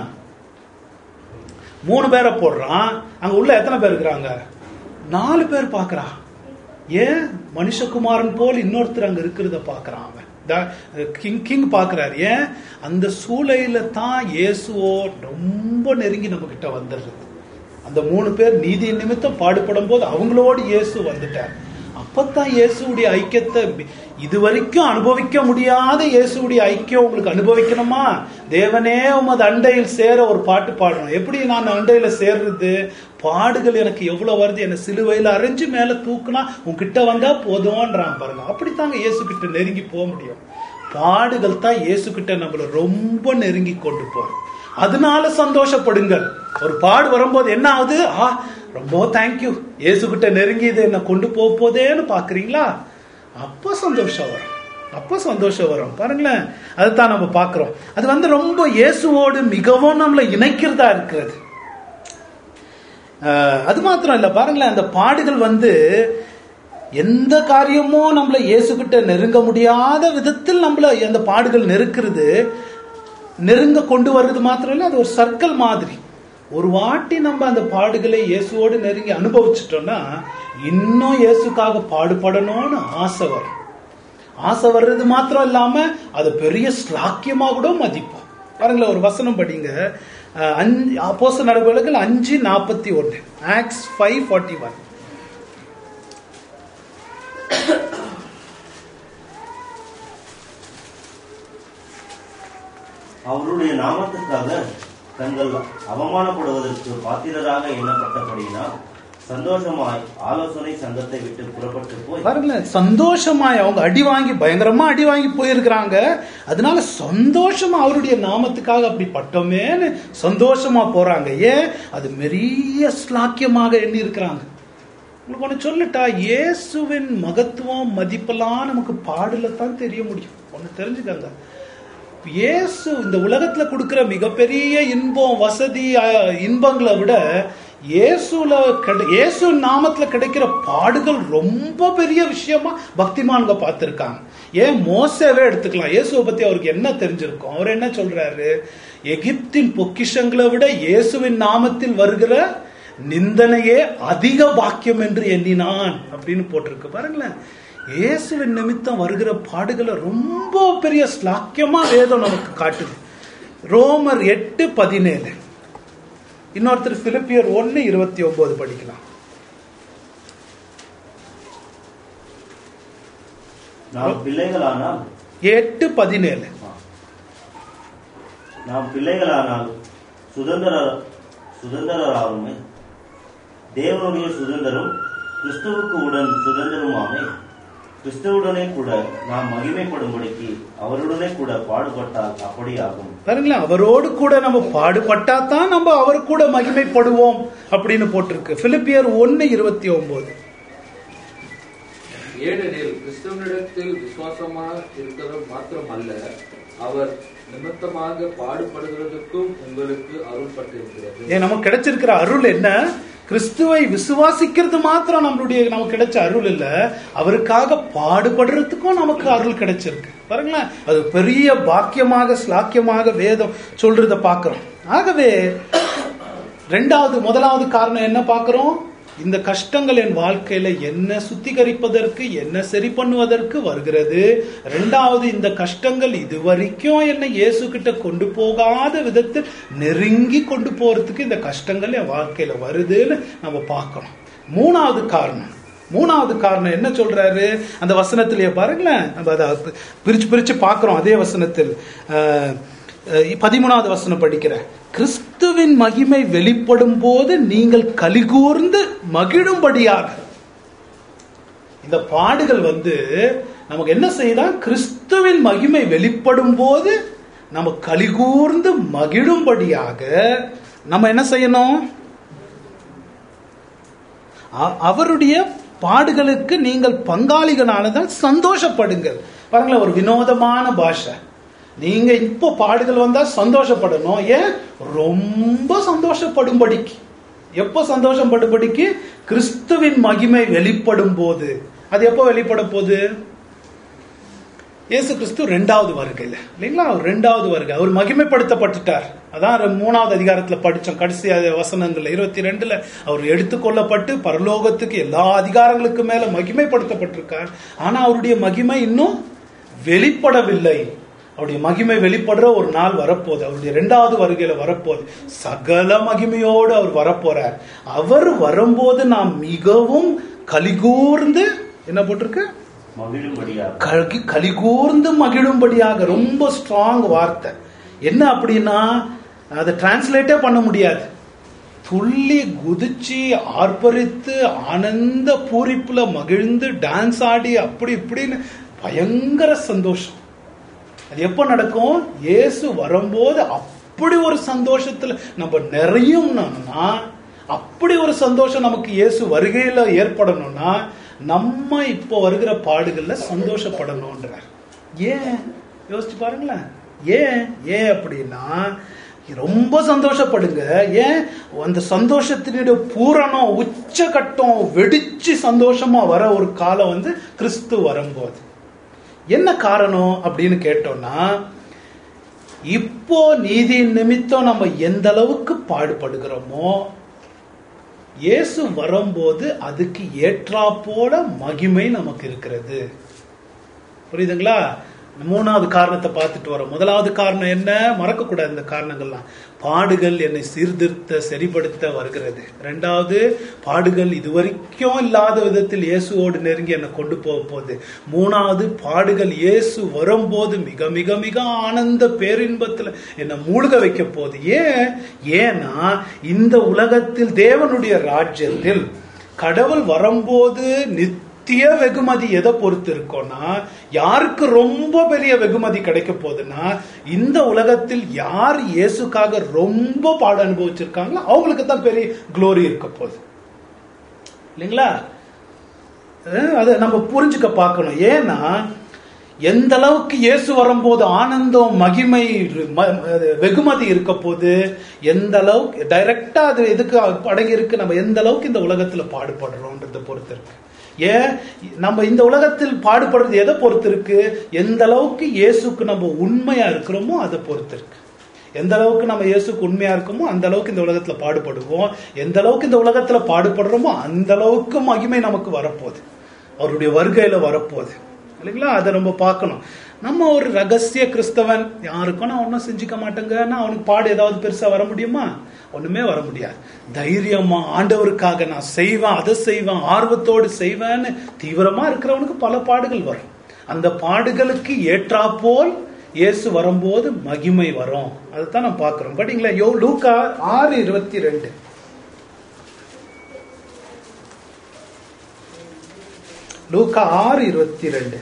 மூணு பேரை போடுறான். அங்க உள்ள எத்தனை பேர் இருக்கிறாங்க? நாலு பேர் பாக்குறான். ஏன்? மனுஷகுமாரன் போல் இன்னொருத்தர் அங்க இருக்கிறத பாக்குறான். அவன் கிங் கிங் பாக்குறாரு. ஏன்? அந்த சூளையில தான் இயேசுவோ ரொம்ப நெருங்கி நம்ம கிட்ட வந்துடுறது. அந்த மூணு பேர் நீதி நிமித்தம் பாடுபடும் போது அவங்களோடு இயேசு வந்துட்டார். அப்பத்தான் இயேசுடைய ஐக்கியத்தை இதுவரைக்கும் அனுபவிக்க முடியாத இயேசுடைய ஐக்கியம் உங்களுக்கு அனுபவிக்கணுமா? தேவனே உமது அண்டையில் சேர ஒரு பாட்டு பாடணும். எப்படி நான் அண்டையில சேர்றது? பாடுகள் எனக்கு எவ்வளவு வருது, என்ன சிலுவையில அரைஞ்சு மேல தூக்குனா உன்கிட்ட வந்தா போதும்ன்றான் பாருங்க. அப்படித்தாங்க இயேசு கிட்ட நெருங்கி போக முடியும். பாடுகள் தான் இயேசு கிட்ட நம்மள ரொம்ப நெருங்கி கொண்டு போறோம். அதனால சந்தோஷப்படுங்கள். ஒரு பாடு வரும்போது என்ன ஆகுது? ஆ ரொம்ப தேங்க்யூ, இயேசு கிட்ட நெருங்கி இதை என்ன கொண்டு போக போதேன்னு பாக்குறீங்களா? அப்ப சந்தோஷம் வரும், அப்ப சந்தோஷம் வரும். பாருங்களேன், அதுதான் நம்ம பாக்குறோம். அது வந்து ரொம்ப இயேசுவோடு மிகவும் நம்மளை இணைக்கிறதா இருக்கிறது. அது மாத்திரம் இல்ல, பாருங்களேன், அந்த பாடுகள் வந்து எந்த காரியமும் நம்மள இயேசு கிட்ட நெருங்க முடியாத விதத்தில் நம்மள அந்த பாடுகள் நெருக்கிறது, நெருங்க கொண்டு வர்றது மாத்திரம் இல்ல, அது ஒரு சர்க்கிள் மாதிரி. ஒரு வாட்டி நம்ம அந்த பாடுகளை இயேசுவோடு நெருங்கி அனுபவிச்சிட்டோம்னா இன்னும் இயேசுக்காக பாடுபடணும்னு ஆசை வரும். ஆசை வர்றது மாத்திரம் இல்லாம அது பெரிய ஸ்லாக்கியமா கூட மதிப்போம். பாருங்களேன், ஒரு வசனம் படிங்க. அப்போஸ்தலர் நடவடிக்கைகள் அஞ்சு நாற்பத்தி ஒன்னு, ஆக்ட்ஸ் ஃபைவ் ஃபார்ட்டி ஒன். அவருடைய நாமத்துக்காக தங்கள் அவமானப்படுவதற்கு பாத்திரராக எண்ணப்பட்டபடியினால் சந்தோஷமாய் ஆலோசனை சங்கத்தை விட்டு புறப்பட்டு போய், பாருங்களேன், சந்தோஷமாய் அவங்க அடி வாங்கி பயங்கரமா அடி வாங்கி போயிருக்கிறாங்க. அதனால சந்தோஷமா அவருடைய நாமத்துக்காக அப்படி பட்டோமேன்னு சந்தோஷமா போறாங்க. ஏன்? அது பெரிய ஸ்லாக்கியமாக எண்ணி இருக்கிறாங்க. உங்களுக்கு ஒண்ணு சொல்லட்டா, இயேசுவின் மகத்துவம் மதிப்பெல்லாம் நமக்கு பாடல தான் தெரிய முடியும். ஒண்ணு தெரிஞ்சுக்கங்க, இயேசு இந்த உலகத்துல கொடுக்கிற மிகப்பெரிய இன்பம் வசதி இன்பங்களை விட இயேசுல இயேசு நாமத்துல கிடைக்கிற பாடுகள் ரொம்ப பெரிய விஷயமா பக்திமான்க பார்த்திருக்காங்க. ஏன்? மோசேவே எடுத்துக்கலாம். இயேசுவை பத்தி அவருக்கு என்ன தெரிஞ்சிருக்கும்? அவர் என்ன சொல்றாரு? எகிப்தின் பொக்கிஷங்களை விட இயேசுவின் நாமத்தில் வருகிற நிந்தனையே அதிக பாக்கியம் என்று எண்ணினான் அப்படின்னு போட்டிருக்கு. பாருங்களேன், இயேசுவின் நிமித்தம் வருகிற பாடுகளை ரொம்ப பெரிய ஸ்லாக்கியமா வேதம் நமக்கு காட்டுது. ரோமர் எட்டு பதினேழு. இன்னொருத்தர் பிலிப்பியர் ஒன்னு இருபத்தி ஒன்பது படிக்கலாம். நாம் பிள்ளைகளானால் எட்டு பதினேழு. நாம் பிள்ளைகளானால் சுதந்திர சுதந்திரராகுமே, தேவனுடைய சுதந்திரம் கிறிஸ்துவுக்கு உடன் சுதந்திரமாமே, கிறிஸ்துவுடனே கூட நாம் மகிமைப்படும்படிக்கு அவருடனே கூட பாடுபட்டால் அப்படி ஆகும். பாருங்களேன், அவரோடு கூட நம்ம பாடுபட்டா தான் நம்ம அவர் கூட மகிமைப்படுவோம் அப்படின்னு போட்டிருக்கு. பிலிப்பியர் ஒன்னு இருபத்தி ஒன்பது. ஏனெனில் கிறிஸ்துவனிடத்தில் விசுவாசமாக இருக்கிறது மாத்திரம் அல்ல, அவர் நிமித்தமாக பாடுபடுகிறதுக்கும் உங்களுக்கு அருள் பட்டிருக்கிறது. ஏன் நமக்கு கிடைச்சிருக்கிற அருள் என்ன? கிறிஸ்துவை விசுவாசிக்கிறது மாத்திரம் நம்மளுடைய நமக்கு கிடைச்ச அருள் இல்ல, அவருக்காக பாடுபடுறதுக்கும் நமக்கு அருள் கிடைச்சிருக்கு. பாருங்களேன், அது பெரிய பாக்கியமாக ஸ்லாக்கியமாக வேதம் சொல்றத பாக்குறோம். ஆகவே ரெண்டாவது முதலாவது காரணம் என்ன பாக்குறோம்? இந்த கஷ்டங்கள் என் வாழ்க்கையில என்ன சுத்திகரிப்பதற்கு, என்ன சரி பண்ணுவதற்கு வருகிறது. ரெண்டாவது, இந்த கஷ்டங்கள் இதுவரைக்கும் என்ன இயேசு கிட்ட கொண்டு போகாத விதத்தில் நெருங்கி கொண்டு போறதுக்கு இந்த கஷ்டங்கள் என் வாழ்க்கையில வருதுன்னு நம்ம பார்க்கணும். மூணாவது காரணம் மூணாவது காரணம் என்ன சொல்றாரு அந்த வசனத்திலேயே பாருங்களேன். நம்ம அதை பிரிச்சு பிரிச்சு பார்க்கிறோம். அதே வசனத்தில் பதிமூணாவது வசனம் படிக்கிற, கிறிஸ்துவின் மகிமை வெளிப்படும் போது நீங்கள் கலிகூர்ந்து மகிழும்படியாக. இந்த பாடுகள் வந்து நமக்கு என்ன செய்யலாம்? கிறிஸ்துவின் மகிமை வெளிப்படும் போது நம்ம கலிகூர்ந்து மகிழும்படியாக நம்ம என்ன செய்யணும்? அவருடைய பாடுகளுக்கு நீங்கள் பங்காளிகளானதால் சந்தோஷப்படுங்கள். பாருங்களேன், ஒரு வினோதமான பாஷை. நீங்க இப்போ பாடுகள் வந்தா சந்தோஷப்படணும். ஏன்? ரொம்ப சந்தோஷப்படும்படிக்கு. எப்போ சந்தோஷப்படும்படிக்கு? கிறிஸ்துவின் மகிமை வெளிப்படும் போது. அது எப்போ வெளிப்பட போகுது? இயேசு கிறிஸ்து ரெண்டாவது வருகையில் இல்லைங்களா? அவர் ரெண்டாவது வருகை, அவர் மகிமைப்படுத்தப்பட்டுட்டார். அதான் மூணாவது அதிகாரத்துல படிச்சோம், கடைசி வசனங்கள்ல இருபத்தி ரெண்டுல அவர் எடுத்துக்கொள்ளப்பட்டு பரலோகத்துக்கு எல்லா அதிகாரங்களுக்கு மேல மகிமைப்படுத்தப்பட்டிருக்கார். ஆனா அவருடைய மகிமை இன்னும் வெளிப்படவில்லை. அவருடைய மகிமை வெளிப்படுற ஒரு நாள் வரப்போகுது. அவருடைய இரண்டாவது வருகையில வரப்போகுது. சகல மகிமையோடு அவர் வரப்போறார். அவர் வரும்போது நாம் மிகவும் கலிகூர்ந்து, என்ன போட்டிருக்கு, மகிழும்படியாக, கலிகூர்ந்து மகிழும்படியாக. ரொம்ப ஸ்ட்ராங் வார்த்தை. என்ன அப்படின்னா அதை டிரான்ஸ்லேட்டே பண்ண முடியாது. துள்ளி குதிச்சு ஆர்ப்பரித்து ஆனந்த பூரிப்புல மகிழ்ந்து டான்ஸ் ஆடி அப்படி இப்படின்னு பயங்கர சந்தோஷம். அது எப்ப நடக்கும்? இயேசு வரும்போது அப்படி ஒரு சந்தோஷத்துல நம்ம நிறையும்னா, அப்படி ஒரு சந்தோஷம் நமக்கு இயேசு வருகையில ஏற்படணும்னா நம்ம இப்போ வருகிற பாடுகள்ல சந்தோஷப்படணும்ன்றார். ஏன் யோசிச்சு பாருங்களேன். ஏன் ஏன் அப்படின்னா ரொம்ப சந்தோஷப்படுங்க. ஏன்? அந்த சந்தோஷத்தினுடைய பூரணம் உச்சகட்டம் வெடிச்சு சந்தோஷமா வர ஒரு காலம் வந்து கிறிஸ்து வரும்போது. என்ன காரணம் அப்படின்னு கேட்டோம்னா, இப்போ நீதி நிமித்தம் நம்ம எந்த அளவுக்கு பாடுபடுகிறோமோ இயேசு வரும்போது அதுக்கு ஏற்றா போல மகிமை நமக்கு இருக்கிறது. புரியுதுங்களா? மூணாவது காரணத்தை பார்த்துட்டு வரோம். முதலாவது காரணம் என்ன? மறக்கக்கூடாது இந்த காரணங்கள்லாம். பாடுகள் என்னை சீர்திருத்த சரிப்படுத்த வருகிறது. ரெண்டாவது, பாடுகள் இதுவரைக்கும் இல்லாத விதத்தில் இயேசுவோடு நெருங்கி என்னை கொண்டு போக போகுது. மூணாவது, பாடுகள் இயேசு வரும்போது மிக மிக மிக ஆனந்த பேரின்பத்துல என்னை மூழ்க வைக்க போகுது. ஏன்? ஏன்னா இந்த உலகத்தில் தேவனுடைய ராஜ்யத்தில் கடவுள் வரும்போது நித்திய வெகுமதி எதை பொறுத்து இருக்கோம்னா, யாருக்கு ரொம்ப பெரிய வெகுமதி கிடைக்க போகுதுன்னா, இந்த உலகத்தில் யார் இயேசுக்காக ரொம்ப பாட அனுபவிச்சிருக்காங்களோ அவங்களுக்கு தான் பெரிய குளோரி இருக்க போகுது. இல்லைங்களா? அதை நம்ம புரிஞ்சுக்க பார்க்கணும். ஏன்னா எந்த அளவுக்கு இயேசு வரும்போது ஆனந்தம் மகிமை வெகுமதி இருக்க போது, எந்த அளவுக்கு டைரக்டா அது எதுக்கு அடங்கி இருக்கு, நம்ம எந்த அளவுக்கு இந்த உலகத்துல பாடுபடுறோம்ன்றத பொறுத்து இருக்கு. ஏன் நம்ம இந்த உலகத்தில் பாடுபடுறது எதை பொறுத்து இருக்கு? எந்த அளவுக்கு இயேசுக்கு நம்ம உண்மையா இருக்கிறோமோ அதை பொறுத்து இருக்கு. எந்த அளவுக்கு நம்ம இயேசுக்கு உண்மையா இருக்கோமோ அந்த அளவுக்கு இந்த உலகத்துல பாடுபடுவோம். எந்த அளவுக்கு இந்த உலகத்துல பாடுபடுறோமோ அந்த அளவுக்கு மகிமை நமக்கு வரப்போகுது, அவருடைய வருகையில வரப்போகுது. இல்லைங்களா? அதை நம்ம பார்க்கணும். நம்ம ஒரு ரகசிய கிறிஸ்தவன், யாருக்கும் நான் ஒன்றும் செஞ்சுக்க மாட்டேங்கன்னா அவனுக்கு பாடு ஏதாவது பெருசா வர முடியுமா? ஒண்ணுமே வர முடியாது. தைரியமா ஆண்டவருக்காக நான் செய்வேன், அதை செய்வேன், ஆர்வத்தோடு செய்வேன்னு தீவிரமா இருக்கிறவனுக்கு பல பாடுகள் வரும். அந்த பாடுகளுக்கு ஏற்றாப்போல் இயேசு வரும்போது மகிமை வரும். அதுதான் நான் பார்க்கிறோம். படிங்களா? யோ லூக்கா ஆறு இருபத்தி ரெண்டு. லூக்கா ஆறு இருபத்தி ரெண்டு.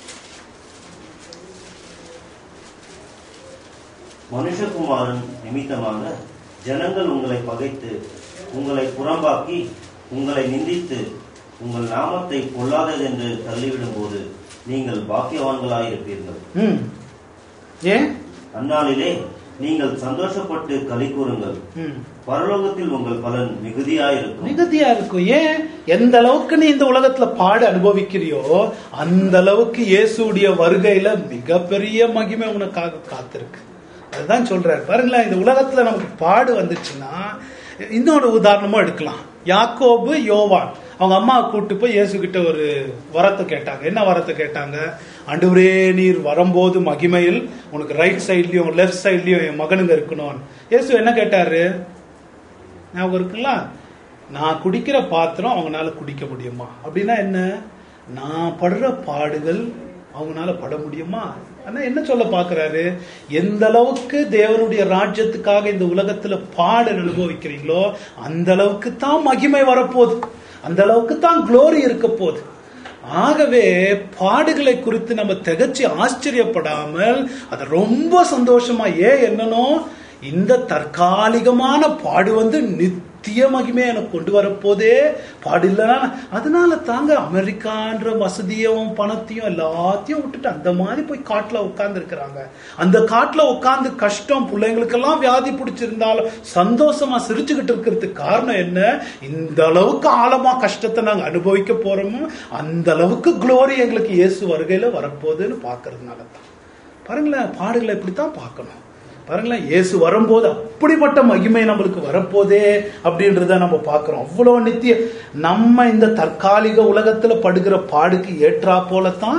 மனுஷகுமாரன் நிமித்தமாக ஜனங்கள் உங்களை பகைத்து உங்களை புறம்பாக்கி உங்களை நிந்தித்து உங்கள் நாமத்தை பொல்லாதது என்று தள்ளிவிடும் போது நீங்கள் பாக்கியவான்களாயிருப்பீர்கள். ஏன்? அந்நாளிலே நீங்கள் சந்தோஷப்பட்டு களி கூறுங்கள், பரலோகத்தில் உங்கள் பலன் மிகுதியாயிருக்கும். மிகுதியா இருக்கும். ஏன்? எந்த அளவுக்கு நீ இந்த உலகத்துல பாடு அனுபவிக்கிறியோ அந்த அளவுக்கு இயேசுடைய வருகையில மிகப்பெரிய மகிமை உனக்காக காத்திருக்கு. அதுதான் சொல்றாரு. பாருங்களேன், இந்த உலகத்துல நமக்கு பாடு வந்துச்சுன்னா இன்னொரு உதாரணமா எடுக்கலாம். யாக்கோபு யோவான் அவங்க அம்மா கூட்டு போய் இயேசு கிட்ட ஒரு வரத்தை கேட்டாங்க. என்ன வரத்தை கேட்டாங்க? ஆண்டவரே, நீர் வரும்போது மகிமையில் உனக்கு ரைட் சைட்லயும் லெஃப்ட் சைட்லயும் என் மகனுங்க இருக்கணும். இயேசு என்ன கேட்டாரு? ஞாபகம் இருக்குல்ல? நான் குடிக்கிற பாத்திரம் அவங்களால குடிக்க முடியுமா? அப்படின்னா என்ன? நான் படுற பாடுகள் அவங்களால பட முடியுமா? ஆனா என்ன சொல்ல பாக்குறாரு? எந்த அளவுக்கு தேவனுடைய ராஜ்யத்துக்காக இந்த உலகத்துல பாடு அனுபவிக்கிறீங்களோ அந்த அளவுக்கு தான் மகிமை வரப்போகுது, அந்த அளவுக்கு தான் குளோரி இருக்க போகுது. ஆகவே பாடுகளை குறித்து நம்ம திகச்சு ஆச்சரியப்படாமல் அதை ரொம்ப சந்தோஷமா, ஏன் என்னன்னோ இந்த தற்காலிகமான பாடு வந்து நித்திய மகிமை எனக்கு கொண்டு வரப்போதே பாடு இல்லைன்னா, அதனால தாங்க அமெரிக்கான்ற வசதியும் பணத்தையும் எல்லாத்தையும் விட்டுட்டு அந்த மாதிரி போய் காட்டுல உட்கார்ந்து இருக்கிறாங்க. அந்த காட்டுல உட்கார்ந்து கஷ்டம், பிள்ளைங்களுக்கெல்லாம் வியாதி பிடிச்சிருந்தாலும் சந்தோஷமா சிரிச்சுக்கிட்டு இருக்கிறதுக்கு காரணம் என்ன? இந்த அளவுக்கு ஆழமா கஷ்டத்தை நாங்க அனுபவிக்க போறோமோ அந்த அளவுக்கு குளோரி எங்களுக்கு இயேசு வருகையில வரப்போகுதுன்னு பாக்குறதுனால தான். பாருங்களேன், பாடுகளை இப்படித்தான் பார்க்கணும். பாருங்களேன், இயேசு வரும்போது அப்படிப்பட்ட மகிமை நம்மளுக்கு வரப்போதே அப்படின்றத நம்ம பார்க்கிறோம். அவ்வளவு நித்திய நம்ம இந்த தற்காலிக உலகத்துல படுகிற பாடுக்கு ஏற்றா போலத்தான்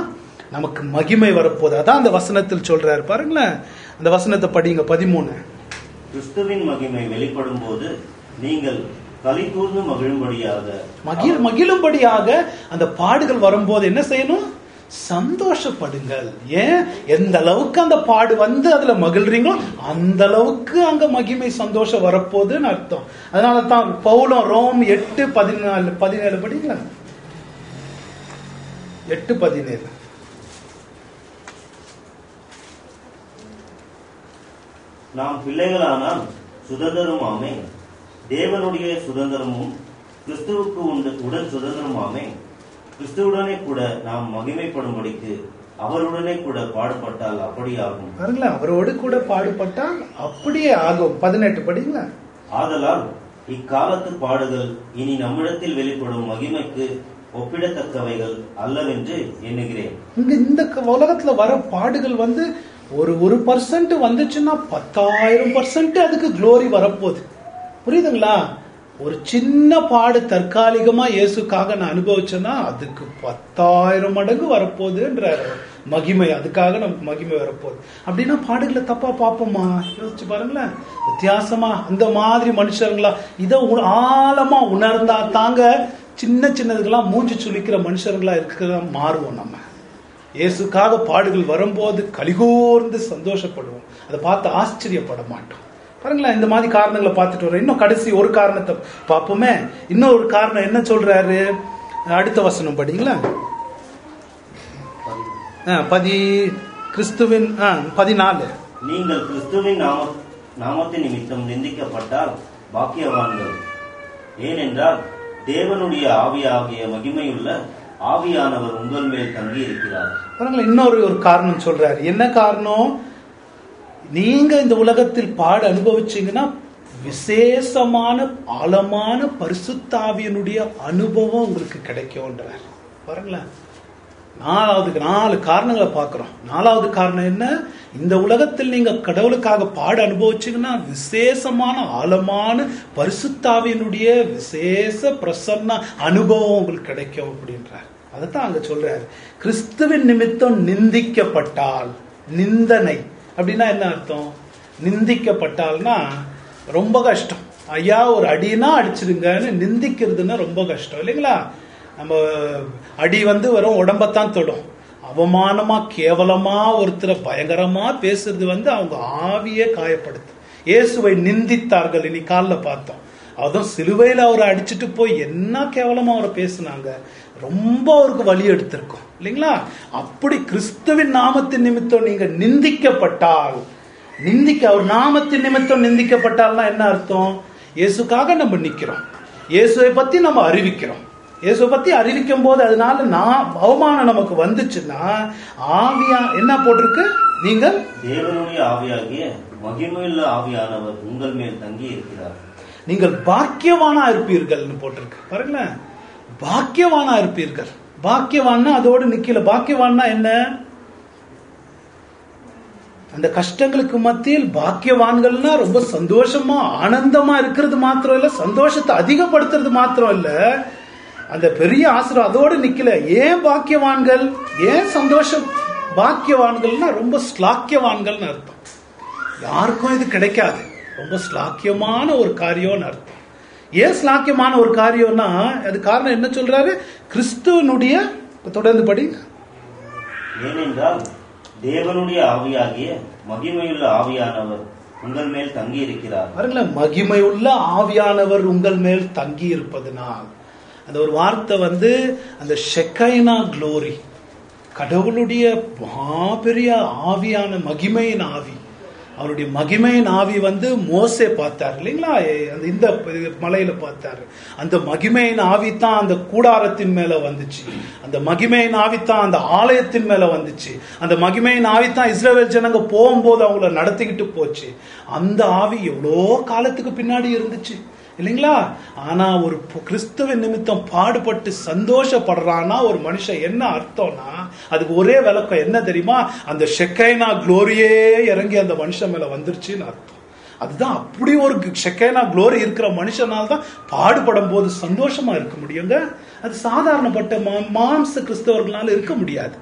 நமக்கு மகிமை வரப்போகுது. அதான் அந்த வசனத்தில் சொல்றாரு பாருங்களேன். அந்த வசனத்தை படிங்க, பதிமூணு. கிறிஸ்துவின் மகிமை வெளிப்படும் போது நீங்கள் களி கூர்ந்து மகிழும்படியாக மகிழ் மகிழும்படியாக அந்த பாடுகள் வரும்போது என்ன செய்யணும்? சந்தோஷப்படுங்கள். ஏன்? எந்த அளவுக்கு அந்த பாடு வந்து அதுல மகிழ்றீங்களோ அந்த அளவுக்கு அங்க மகிமை சந்தோஷம் வரப்போகுதுன்னு அர்த்தம். அதனால தான் பவுலும் ரோம் எட்டு பதினாலு பதினேழு படிங்களா, எட்டு பதினேழு. நாம் பிள்ளைகளானால் சுதந்திரமாமே, தேவனுடைய சுதந்திரமும் கிறிஸ்துவுக்கு உண்டு உடன் சுதந்திரமாமே. கிறிஸ்துவுடனே கூட நாம் மகிமைப்படும்படிக்கு அவருடனே கூட பாடுபட்டால் அப்படியாகும். பாருங்களா, அவரோடு கூட பாடுபட்டால் அப்படியே ஆகும். பதினெட்டு படிங்களா. ஆதலால் இக்காலத்து பாடுகள் இனி நம்மிடத்தில் வெளிப்படும் மகிமைக்கு ஒப்பிடத்தக்கவைகள் அல்லவென்று எண்ணுகிறேன். இங்க இந்த உலகத்துல வர பாடுகள் வந்து ஒரு ஒரு பர்சன்ட் வந்துச்சுன்னா பத்தாயிரம் பர்சன்ட் அதுக்கு குளோரி வரப்போகுது. புரியுதுங்களா? ஒரு சின்ன பாடு தற்காலிகமா இயேசுக்காக நான் அனுபவிச்சேன்னா அதுக்கு பத்தாயிரம் மடங்கு வரப்போகுதுன்ற மகிமை, அதுக்காக நமக்கு மகிமை வரப்போகுது. அப்படின்னா பாடுகளை தப்பா பார்ப்போமா? யோசிச்சு பாருங்களேன். வித்தியாசமா அந்த மாதிரி மனுஷங்களா இதை ஆழமா உணர்ந்தா தாங்க சின்ன சின்னதுக்கெல்லாம் மூஞ்சி சுளிக்கிற மனுஷங்களா இருக்கிற மாறுவோம். நம்ம இயேசுக்காக பாடுகள் வரும்போது கலிகூர்ந்து சந்தோஷப்படுவோம். அதை பார்த்து ஆச்சரியப்பட மாட்டோம். பாருங்களேன், இந்த மாதிரி காரணங்களை பார்த்துட்டு வரோம். இன்னும் கடைசி ஒரு காரணத்தை பார்ப்போமே. இன்னொரு காரணம் என்ன சொல்றாரு? அடுத்த வசனம் படிங்களா. பதி கிறிஸ்துவின் பதினாலு. நீங்கள் கிறிஸ்துவின் நாம நாமத்தின் நிமித்தம் நிந்திக்கப்பட்டால் பாக்கியவான்கள். ஏனென்றால் தேவனுடைய ஆவியாகிய மகிமையுள்ள ஆவியானவர் உங்கள் மேல் தங்கி இருக்கிறார். பாருங்களேன், இன்னொரு ஒரு காரணம் சொல்றாரு. என்ன காரணம்? நீங்க இந்த உலகத்தில் பாடு அனுபவிச்சீங்கன்னா விசேஷமான ஆழமான பரிசுத்தாவியனுடைய அனுபவம் உங்களுக்கு கிடைக்கும்ன்றார். பாருங்களேன், நாலாவது நாலு காரணங்களை பார்க்கிறோம். நாலாவது காரணம் என்ன? இந்த உலகத்தில் நீங்க கடவுளுக்காக பாடு அனுபவிச்சீங்கன்னா விசேஷமான ஆழமான பரிசுத்தாவியனுடைய விசேஷ பிரசன்ன அனுபவம் உங்களுக்கு கிடைக்கும் அப்படின்றார். அதைத்தான் அங்க சொல்றாரு. கிறிஸ்துவின் நிமித்தம் நிந்திக்கப்பட்டால், நிந்தனை அப்படின்னா என்ன அர்த்தம்? நிந்திக்கப்பட்டால்னா ரொம்ப கஷ்டம். ஐயா ஒரு அடினா அடிச்சிருங்கன்னு நிந்திக்கிறதுன்னா ரொம்ப கஷ்டம் இல்லைங்களா? நம்ம அடி வந்து வெறும் உடம்பத்தான் தொடும். அவமானமா கேவலமா ஒருத்தரை பயங்கரமா பேசுறது வந்து அவங்க ஆவியே காயப்படுத்து. இயேசுவை நிந்தித்தார்கள் இன்னைக்கு காலைல பார்த்தோம். அதுவும் சிலுவையில் அவரை அடிச்சுட்டு போய் என்ன கேவலமா அவரை பேசினாங்க. ரொம்ப அவருக்கு வலி எடுத்திருக்கும் இல்லைங்களா? அப்படி கிறிஸ்துவின் நாமத்தின் நிமித்தம் நீங்க நிந்திக்கப்பட்டால், நிந்திக்க அவர் நாமத்தின் நிமித்தம் நிந்திக்கப்பட்டால்னா என்ன அர்த்தம்? இயேசுக்காக நம்ம நிக்கிறோம், இயேசுவை பத்தி நம்ம அறிவிக்கிறோம். இயேசுவை பத்தி அறிவிக்கும் போது அதனால நான் அவமானம் நமக்கு வந்துச்சுன்னா ஆவியா என்ன போட்டிருக்கு? நீங்கள் தேவனுடைய ஆவியாகிய மகிமையுள்ள ஆவியானவர் உங்கள் மேல் தங்கி இருக்கிறார். நீங்கள் பாக்கியவானா இருப்பீர்கள்னு போட்டிருக்கு. பாருங்களேன், பாக்கியவானா இருப்பீர்கள். பாக்கியவான்னா அதோடு நிக்கல. பாக்கியவான்னா என்ன? அந்த கஷ்டங்களுக்கு மத்தியில் பாக்கியவான்கள்னா ரொம்ப சந்தோஷமா ஆனந்தமா இருக்கிறது மாத்திரம் இல்ல, சந்தோஷத்தை அதிகப்படுத்துறது மாத்திரம் இல்ல, அந்த பெரிய ஆசீர்வாதம் அதோடு நிக்கல. ஏன் பாக்கியவான்கள்? ஏன் சந்தோஷம்? பாக்கியவான்கள்னா ரொம்ப ஸ்லாக்கியவான்கள்னு அர்த்தம். யாருக்கும் இது கிடைக்காது. ரொம்ப ஸ்லாக்கியமான ஒரு காரியம்னு அர்த்தம். ஏன் ஸ்லாக்கியமான ஒரு காரியம்னா அது காரணம் என்ன சொல்றாரு? கிறிஸ்துவனுடைய தொடர்ந்து படி. ஏனென்றால் தேவனுடைய ஆவியாகிய மகிமையுள்ள ஆவியானவர் உங்கள் மேல் தங்கி இருக்கிறார். பாருங்களேன், மகிமையுள்ள ஆவியானவர் உங்கள் மேல் தங்கி இருப்பதனால். அந்த ஒரு வார்த்தை வந்து அந்த ஷெக்கைனா க்ளோரி, கடவுளுடைய மாபெரிய ஆவியான மகிமையின் ஆவி. அவருடைய மகிமையின் ஆவி வந்து மோசே பார்த்தார் இல்லைங்களா? அந்த இந்த மலையில பார்த்தாரு. அந்த மகிமையின் ஆவி தான் அந்த கூடாரத்தின் மேல வந்துச்சு. அந்த மகிமையின் ஆவி தான் அந்த ஆலயத்தின் மேல வந்துச்சு. அந்த மகிமையின் ஆவி தான் இஸ்ரவேல் ஜனங்க போகும்போது அவங்கள நடத்திக்கிட்டு போச்சு. அந்த ஆவி எவ்வளோ காலத்துக்கு பின்னாடி இருந்துச்சு இல்லைங்களா? ஆனா ஒரு கிறிஸ்துவின் நிமித்தம் பாடுபட்டு சந்தோஷப்படுறான்னா ஒரு மனுஷன் என்ன அர்த்தம்னா அதுக்கு ஒரே விளக்கம் என்ன தெரியுமா? அந்த ஷெக்கைனா குளோரியே இறங்கி அந்த மனுஷன் மேல வந்துருச்சுன்னு அர்த்தம். அதுதான் அப்படி ஒரு ஷெக்கைனா குளோரி இருக்கிற மனுஷனால தான் பாடுபடும் போது சந்தோஷமா இருக்க முடியுங்க. அது சாதாரணப்பட்ட மாம்ச கிறிஸ்தவர்களால இருக்க முடியாது.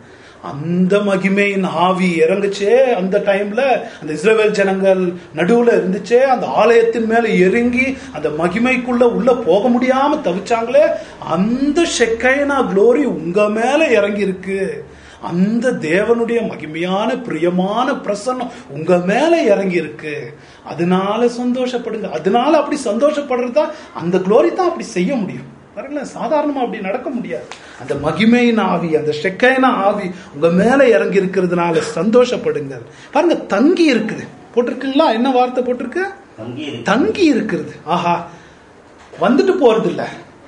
அந்த மகிமையின் ஆவி இறங்குச்சே அந்த டைம்ல, அந்த இஸ்ரவேல் ஜனங்கள் நடுவுல இருந்துச்சே, அந்த ஆலயத்தின் மேல இறங்கி அந்த மகிமைக்குள்ள உள்ள போக முடியாம தவிச்சாங்களே, அந்த ஷெக்கைனா குளோரி உங்க மேல இறங்கி இருக்கு. அந்த தேவனுடைய மகிமையான பிரியமான பிரசன்னம் உங்க மேல இறங்கி இருக்கு. அதனால சந்தோஷப்படுங்க. அதனால அப்படி சந்தோஷப்படுறதா அந்த குளோரி தான் அப்படி செய்ய முடியும். பாருங்களேன், சாதாரணமா அப்படி நடக்க முடியாது. அந்த மகிமையின் ஆவி, அந்த ஷெக்கைனா ஆவி உங்க மேல இறங்கி இருக்கிறதுனால சந்தோஷப்படுங்க. பாருங்க, தங்கி இருக்குது போட்டிருக்குங்களா? என்ன வார்த்தை போட்டிருக்கு? தங்கி இருக்கிறது. ஆஹா, வந்துட்டு போறது இல்ல.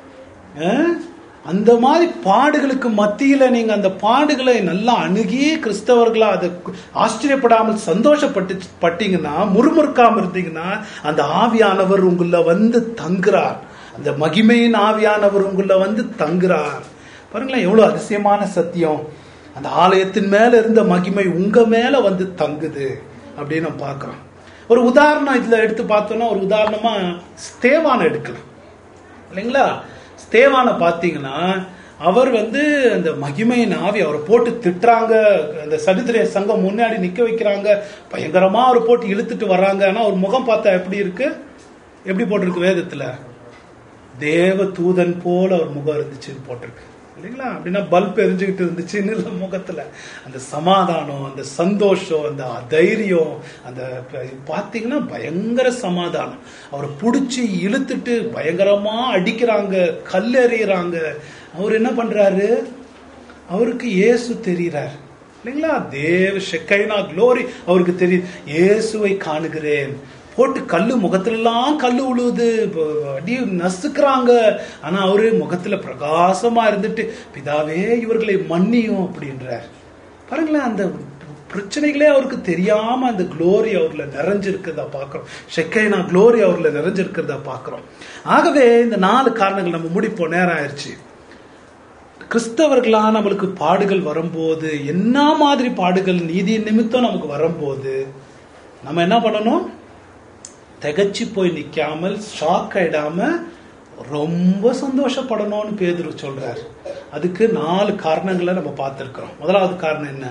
அந்த மாதிரி பாடுகளுக்கு மத்தியில நீங்க அந்த பாடுகளை நல்லா அணுகி கிறிஸ்தவர்களா அதை ஆச்சரியப்படாமல் சந்தோஷப்பட்டு பட்டீங்கன்னா, முறுமுறுக்காம இருந்தீங்கன்னா, அந்த ஆவியானவர் உங்கள வந்து தங்குறார். அந்த மகிமையின் ஆவியானவர் உங்கள வந்து தங்குறார். பாருங்களேன், எவ்வளவு அதிசயமான சத்தியம். அந்த ஆலயத்தின் மேல இருந்த மகிமை உங்க மேல வந்து தங்குது அப்படின்னு நம்ம பார்க்கிறோம். ஒரு உதாரணம் இதுல எடுத்து பார்த்தோம்னா, ஒரு உதாரணமா ஸ்தேவானை எடுக்கலாம் இல்லைங்களா? ஸ்தேவானை பார்த்தீங்கன்னா, அவர் வந்து அந்த மகிமையின் ஆவி அவரை போட்டு திட்டுறாங்க. அந்த சதுத்திரிய சங்கம் முன்னாடி நிக்க வைக்கிறாங்க. பயங்கரமா அவரை போட்டு இழுத்துட்டு வர்றாங்க. ஆனா ஒரு முகம் பார்த்தா எப்படி இருக்கு? எப்படி போட்டிருக்கு வேதத்துல? தேவ தூதன் போல ஒரு முகம் இருந்துச்சுன்னு போட்டிருக்கு இல்லைங்களா? அப்படின்னா பல்ப் எரிஞ்சுக்கிட்டு இருந்துச்சுன்னு இல்லை முகத்துல. அந்த சமாதானம், அந்த சந்தோஷம், அந்த தைரியம், அந்த பார்த்தீங்கன்னா பயங்கர சமாதானம். அவரை பிடிச்சி இழுத்துட்டு பயங்கரமா அடிக்கிறாங்க, கல் எறிகிறாங்க. அவர் என்ன பண்றாரு? அவருக்கு இயேசு தெரிகிறார் இல்லைங்களா? தேவ ஷெக்கைனா குளோரி அவருக்கு தெரியுது. இயேசுவை காணுகிறேன். போட்டு கல்லு முகத்துலலாம் கல்லு உழுவுது, அடி நசுக்கிறாங்க. ஆனா அவரு முகத்துல பிரகாசமா இருந்துட்டு, பிதாவே இவர்களை மன்னியும் அப்படின்றார். பாருங்களேன், அந்த பிரச்சனைகளே அவருக்கு தெரியாம அந்த குளோரி அவர்ல நிறைஞ்சிருக்கிறதா பாக்குறோம். ஷெக்கைனா குளோரி அவர்ல நிறைஞ்சிருக்கிறதா பாக்குறோம். ஆகவே இந்த நாலு காரணங்கள் நம்ம முடிப்போம், நேரம் ஆயிடுச்சு. கிறிஸ்தவர்களா நம்மளுக்கு பாடுகள் வரும்போது, என்ன மாதிரி பாடுகள் நீதி நிமித்தம் நமக்கு வரும்போது நம்ம என்ன பண்ணணும்? திகச்சு போய் நிக்காமல், ஷாக் ஆயிடாம ரொம்ப சந்தோஷப்படணும்னு பேதுரு சொல்றாரு. அதுக்கு நாலு காரணங்களை நம்ம பார்த்திருக்கிறோம். முதலாவது காரணம் என்ன?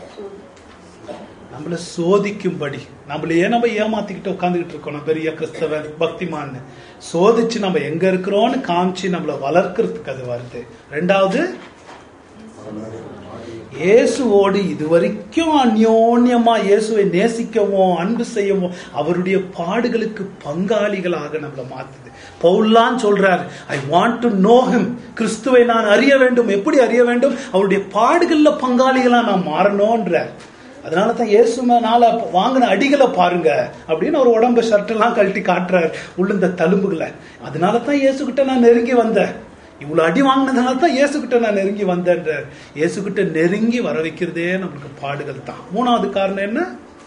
நம்மள சோதிக்கும்படி. நம்மளையே நம்ம ஏமாத்திக்கிட்டு உட்காந்துக்கிட்டு இருக்கோம். நம்ம பெரிய கிறிஸ்தவன் பக்திமான் சோதிச்சு நம்ம எங்க இருக்கிறோம்னு காமிச்சு நம்மளை வளர்க்கறதுக்கு அது வருது. ரெண்டாவது, இயேசுவோடு இதுவரைக்கும் அந்யோன்யமா இயேசுவை நேசிக்கவும் அன்பு செய்யவும் அவருடைய பாடுகளுக்கு பங்காளிகளாக நம்மளை மாத்துது. பவுல்லாம் சொல்றார், I want to know him. கிறிஸ்துவை நான் அறிய வேண்டும். எப்படி அறிய வேண்டும்? அவருடைய பாடுகள்ல பங்காளிகளா நான் மாறணும்ன்றார். அதனாலதான் இயேசு மேல வாங்கின அடிகளை பாருங்க அப்படின்னு அவர் உடம்பு ஷர்ட் எல்லாம் கழட்டி காட்டுறார், உள்ளுந்த தழும்புகளை. அதனாலதான் இயேசு கிட்ட நான் நெருங்கி வந்தேன். இவ்வளவு அடி வாங்கினதுனால தான் இயேசு கிட்ட நான் நெருங்கி வந்தேன். இயேசு கிட்ட நெருங்கி வர வைக்கிறதே நம்மளுக்கு பாடுகள் தான். மூணாவது காரணம் என்ன?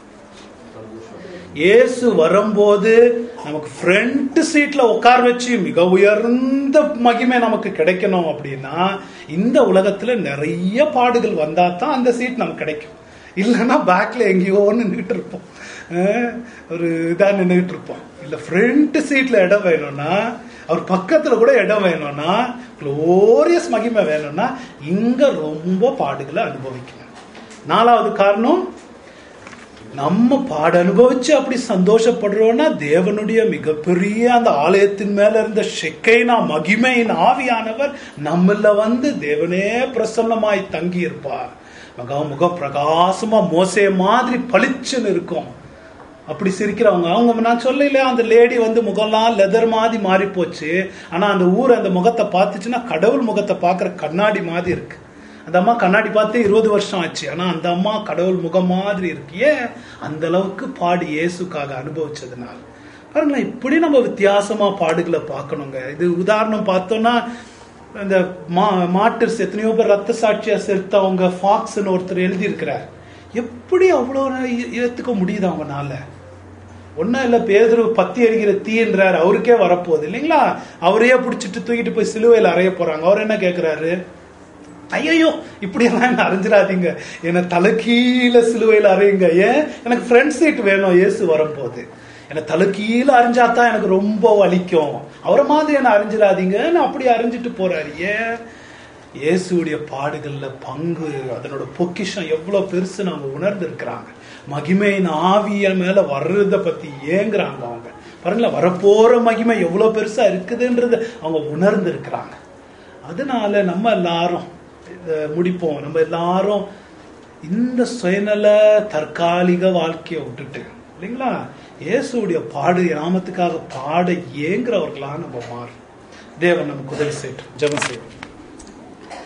இயேசு வரும்போது நமக்கு ஃப்ரண்ட் சீட்ல உட்கார வச்சு மிக உயர்ந்த மகிமை நமக்கு கிடைக்கணும் அப்படின்னா, இந்த உலகத்துல நிறைய பாடுகள் வந்தா தான் அந்த சீட் நமக்கு கிடைக்கும். இல்லைன்னா பேக்ல எங்கேயோ நின்றுட்டு இருப்போம், ஒரு இதா நின்றுட்டு இருப்போம். இல்ல ஃப்ரண்ட் சீட்ல இடம் வேணும்னா, அவர் பக்கத்துல கூட இடம் வேணும்னா, குளோரியஸ் மகிமை வேணும்னா இங்க ரொம்ப பாடுகளை அனுபவிக்கணும். நாலாவது காரணம், நம்ம பாடு அனுபவிச்சு அப்படி சந்தோஷப்படுறோம்னா தேவனுடைய மிகப்பெரிய அந்த ஆலயத்தின் மேல இருந்த ஷெக்கைனா மகிமையின் ஆவியானவர் நம்மள வந்து தேவனே பிரசன்னமாய் தங்கி இருப்பார். முக முக பிரகாசமா மோசே மாதிரி பளிச்சுன்னு இருக்கும். அப்படி சிரிக்கிறவங்க அவங்க, நான் சொல்லல அந்த லேடி வந்து முகம்லாம் லெதர் மாதிரி மாறி போச்சு. ஆனா அந்த ஊர் அந்த முகத்தை பார்த்துச்சுன்னா கடவுள் முகத்தை பார்க்கற கண்ணாடி மாதிரி இருக்கு. அந்த அம்மா கண்ணாடி பார்த்து இருபது வருஷம் ஆச்சு. ஆனா அந்த அம்மா கடவுள் முகம் மாதிரி இருக்கு. ஏன்? அந்த அளவுக்கு பாடு இயேசுக்காக அனுபவிச்சதுனால. பாருங்களேன், இப்படி நம்ம வித்தியாசமா பாடுகளை பார்க்கணுங்க. இது உதாரணம் பார்த்தோம்னா, இந்த மா மாட்டர்ஸ் எத்தனையோ பேர் ரத்த சாட்சியா செலுத்தவங்க ஃபாக்ஸ்ன்னு ஒருத்தர் எழுதி இருக்கிறார். எப்படி அவ்வளவு ஏத்துக்க முடியுது அவனால? ஒன்னும் இல்ல, பேதுரு பத்தி எரிகிற தீன்றார், அவருக்கே வரப்போகுது இல்லைங்களா? அவரையே பிடிச்சிட்டு தூக்கிட்டு போய் சிலுவையில் அறைய போறாங்க. அவர் என்ன கேட்கிறாரு? ஐயோ இப்படியெல்லாம் என்ன அரைஞ்சிடாதீங்க, என்ன தலைக்கீழ சிலுவையில் அறையுங்க. ஏன்? எனக்கு ஃப்ரண்ட் சீட் வேணும் இயேசு வரும்போது. என்ன தலைக்கீழ அரைஞ்சாதான் எனக்கு ரொம்ப வலிக்கும். அவரை மாதிரி என்ன அரைஞ்சிடாதீங்க, அப்படி அரைஞ்சிட்டு போறாரு. ஏன்? இயேசுடைய பாடுகள்ல பங்கு, அதனோட பொக்கிஷம் எவ்வளவு பெருசு அவங்க உணர்ந்து இருக்கிறாங்க. மகிமையின் ஆவிய மேல வர்றத பத்தி ஏங்குறாங்க அவங்க. பாருங்களேன், வரப்போற மகிமை எவ்வளவு பெருசா இருக்குதுன்றது அவங்க உணர்ந்து இருக்கிறாங்க. அதனால நம்ம எல்லாரும் முடிப்போம். நம்ம எல்லாரும் இந்த சுயநல தற்காலிக வாழ்க்கையை விட்டுட்டு இல்லைங்களா, இயேசுடைய பாடு நாமத்துக்காக பாட ஏங்குறவர்களா நம்ம மாறும். தேவன் நமக்கு உதவி செய்யட்டும். ஜெபம் செய்வோம்.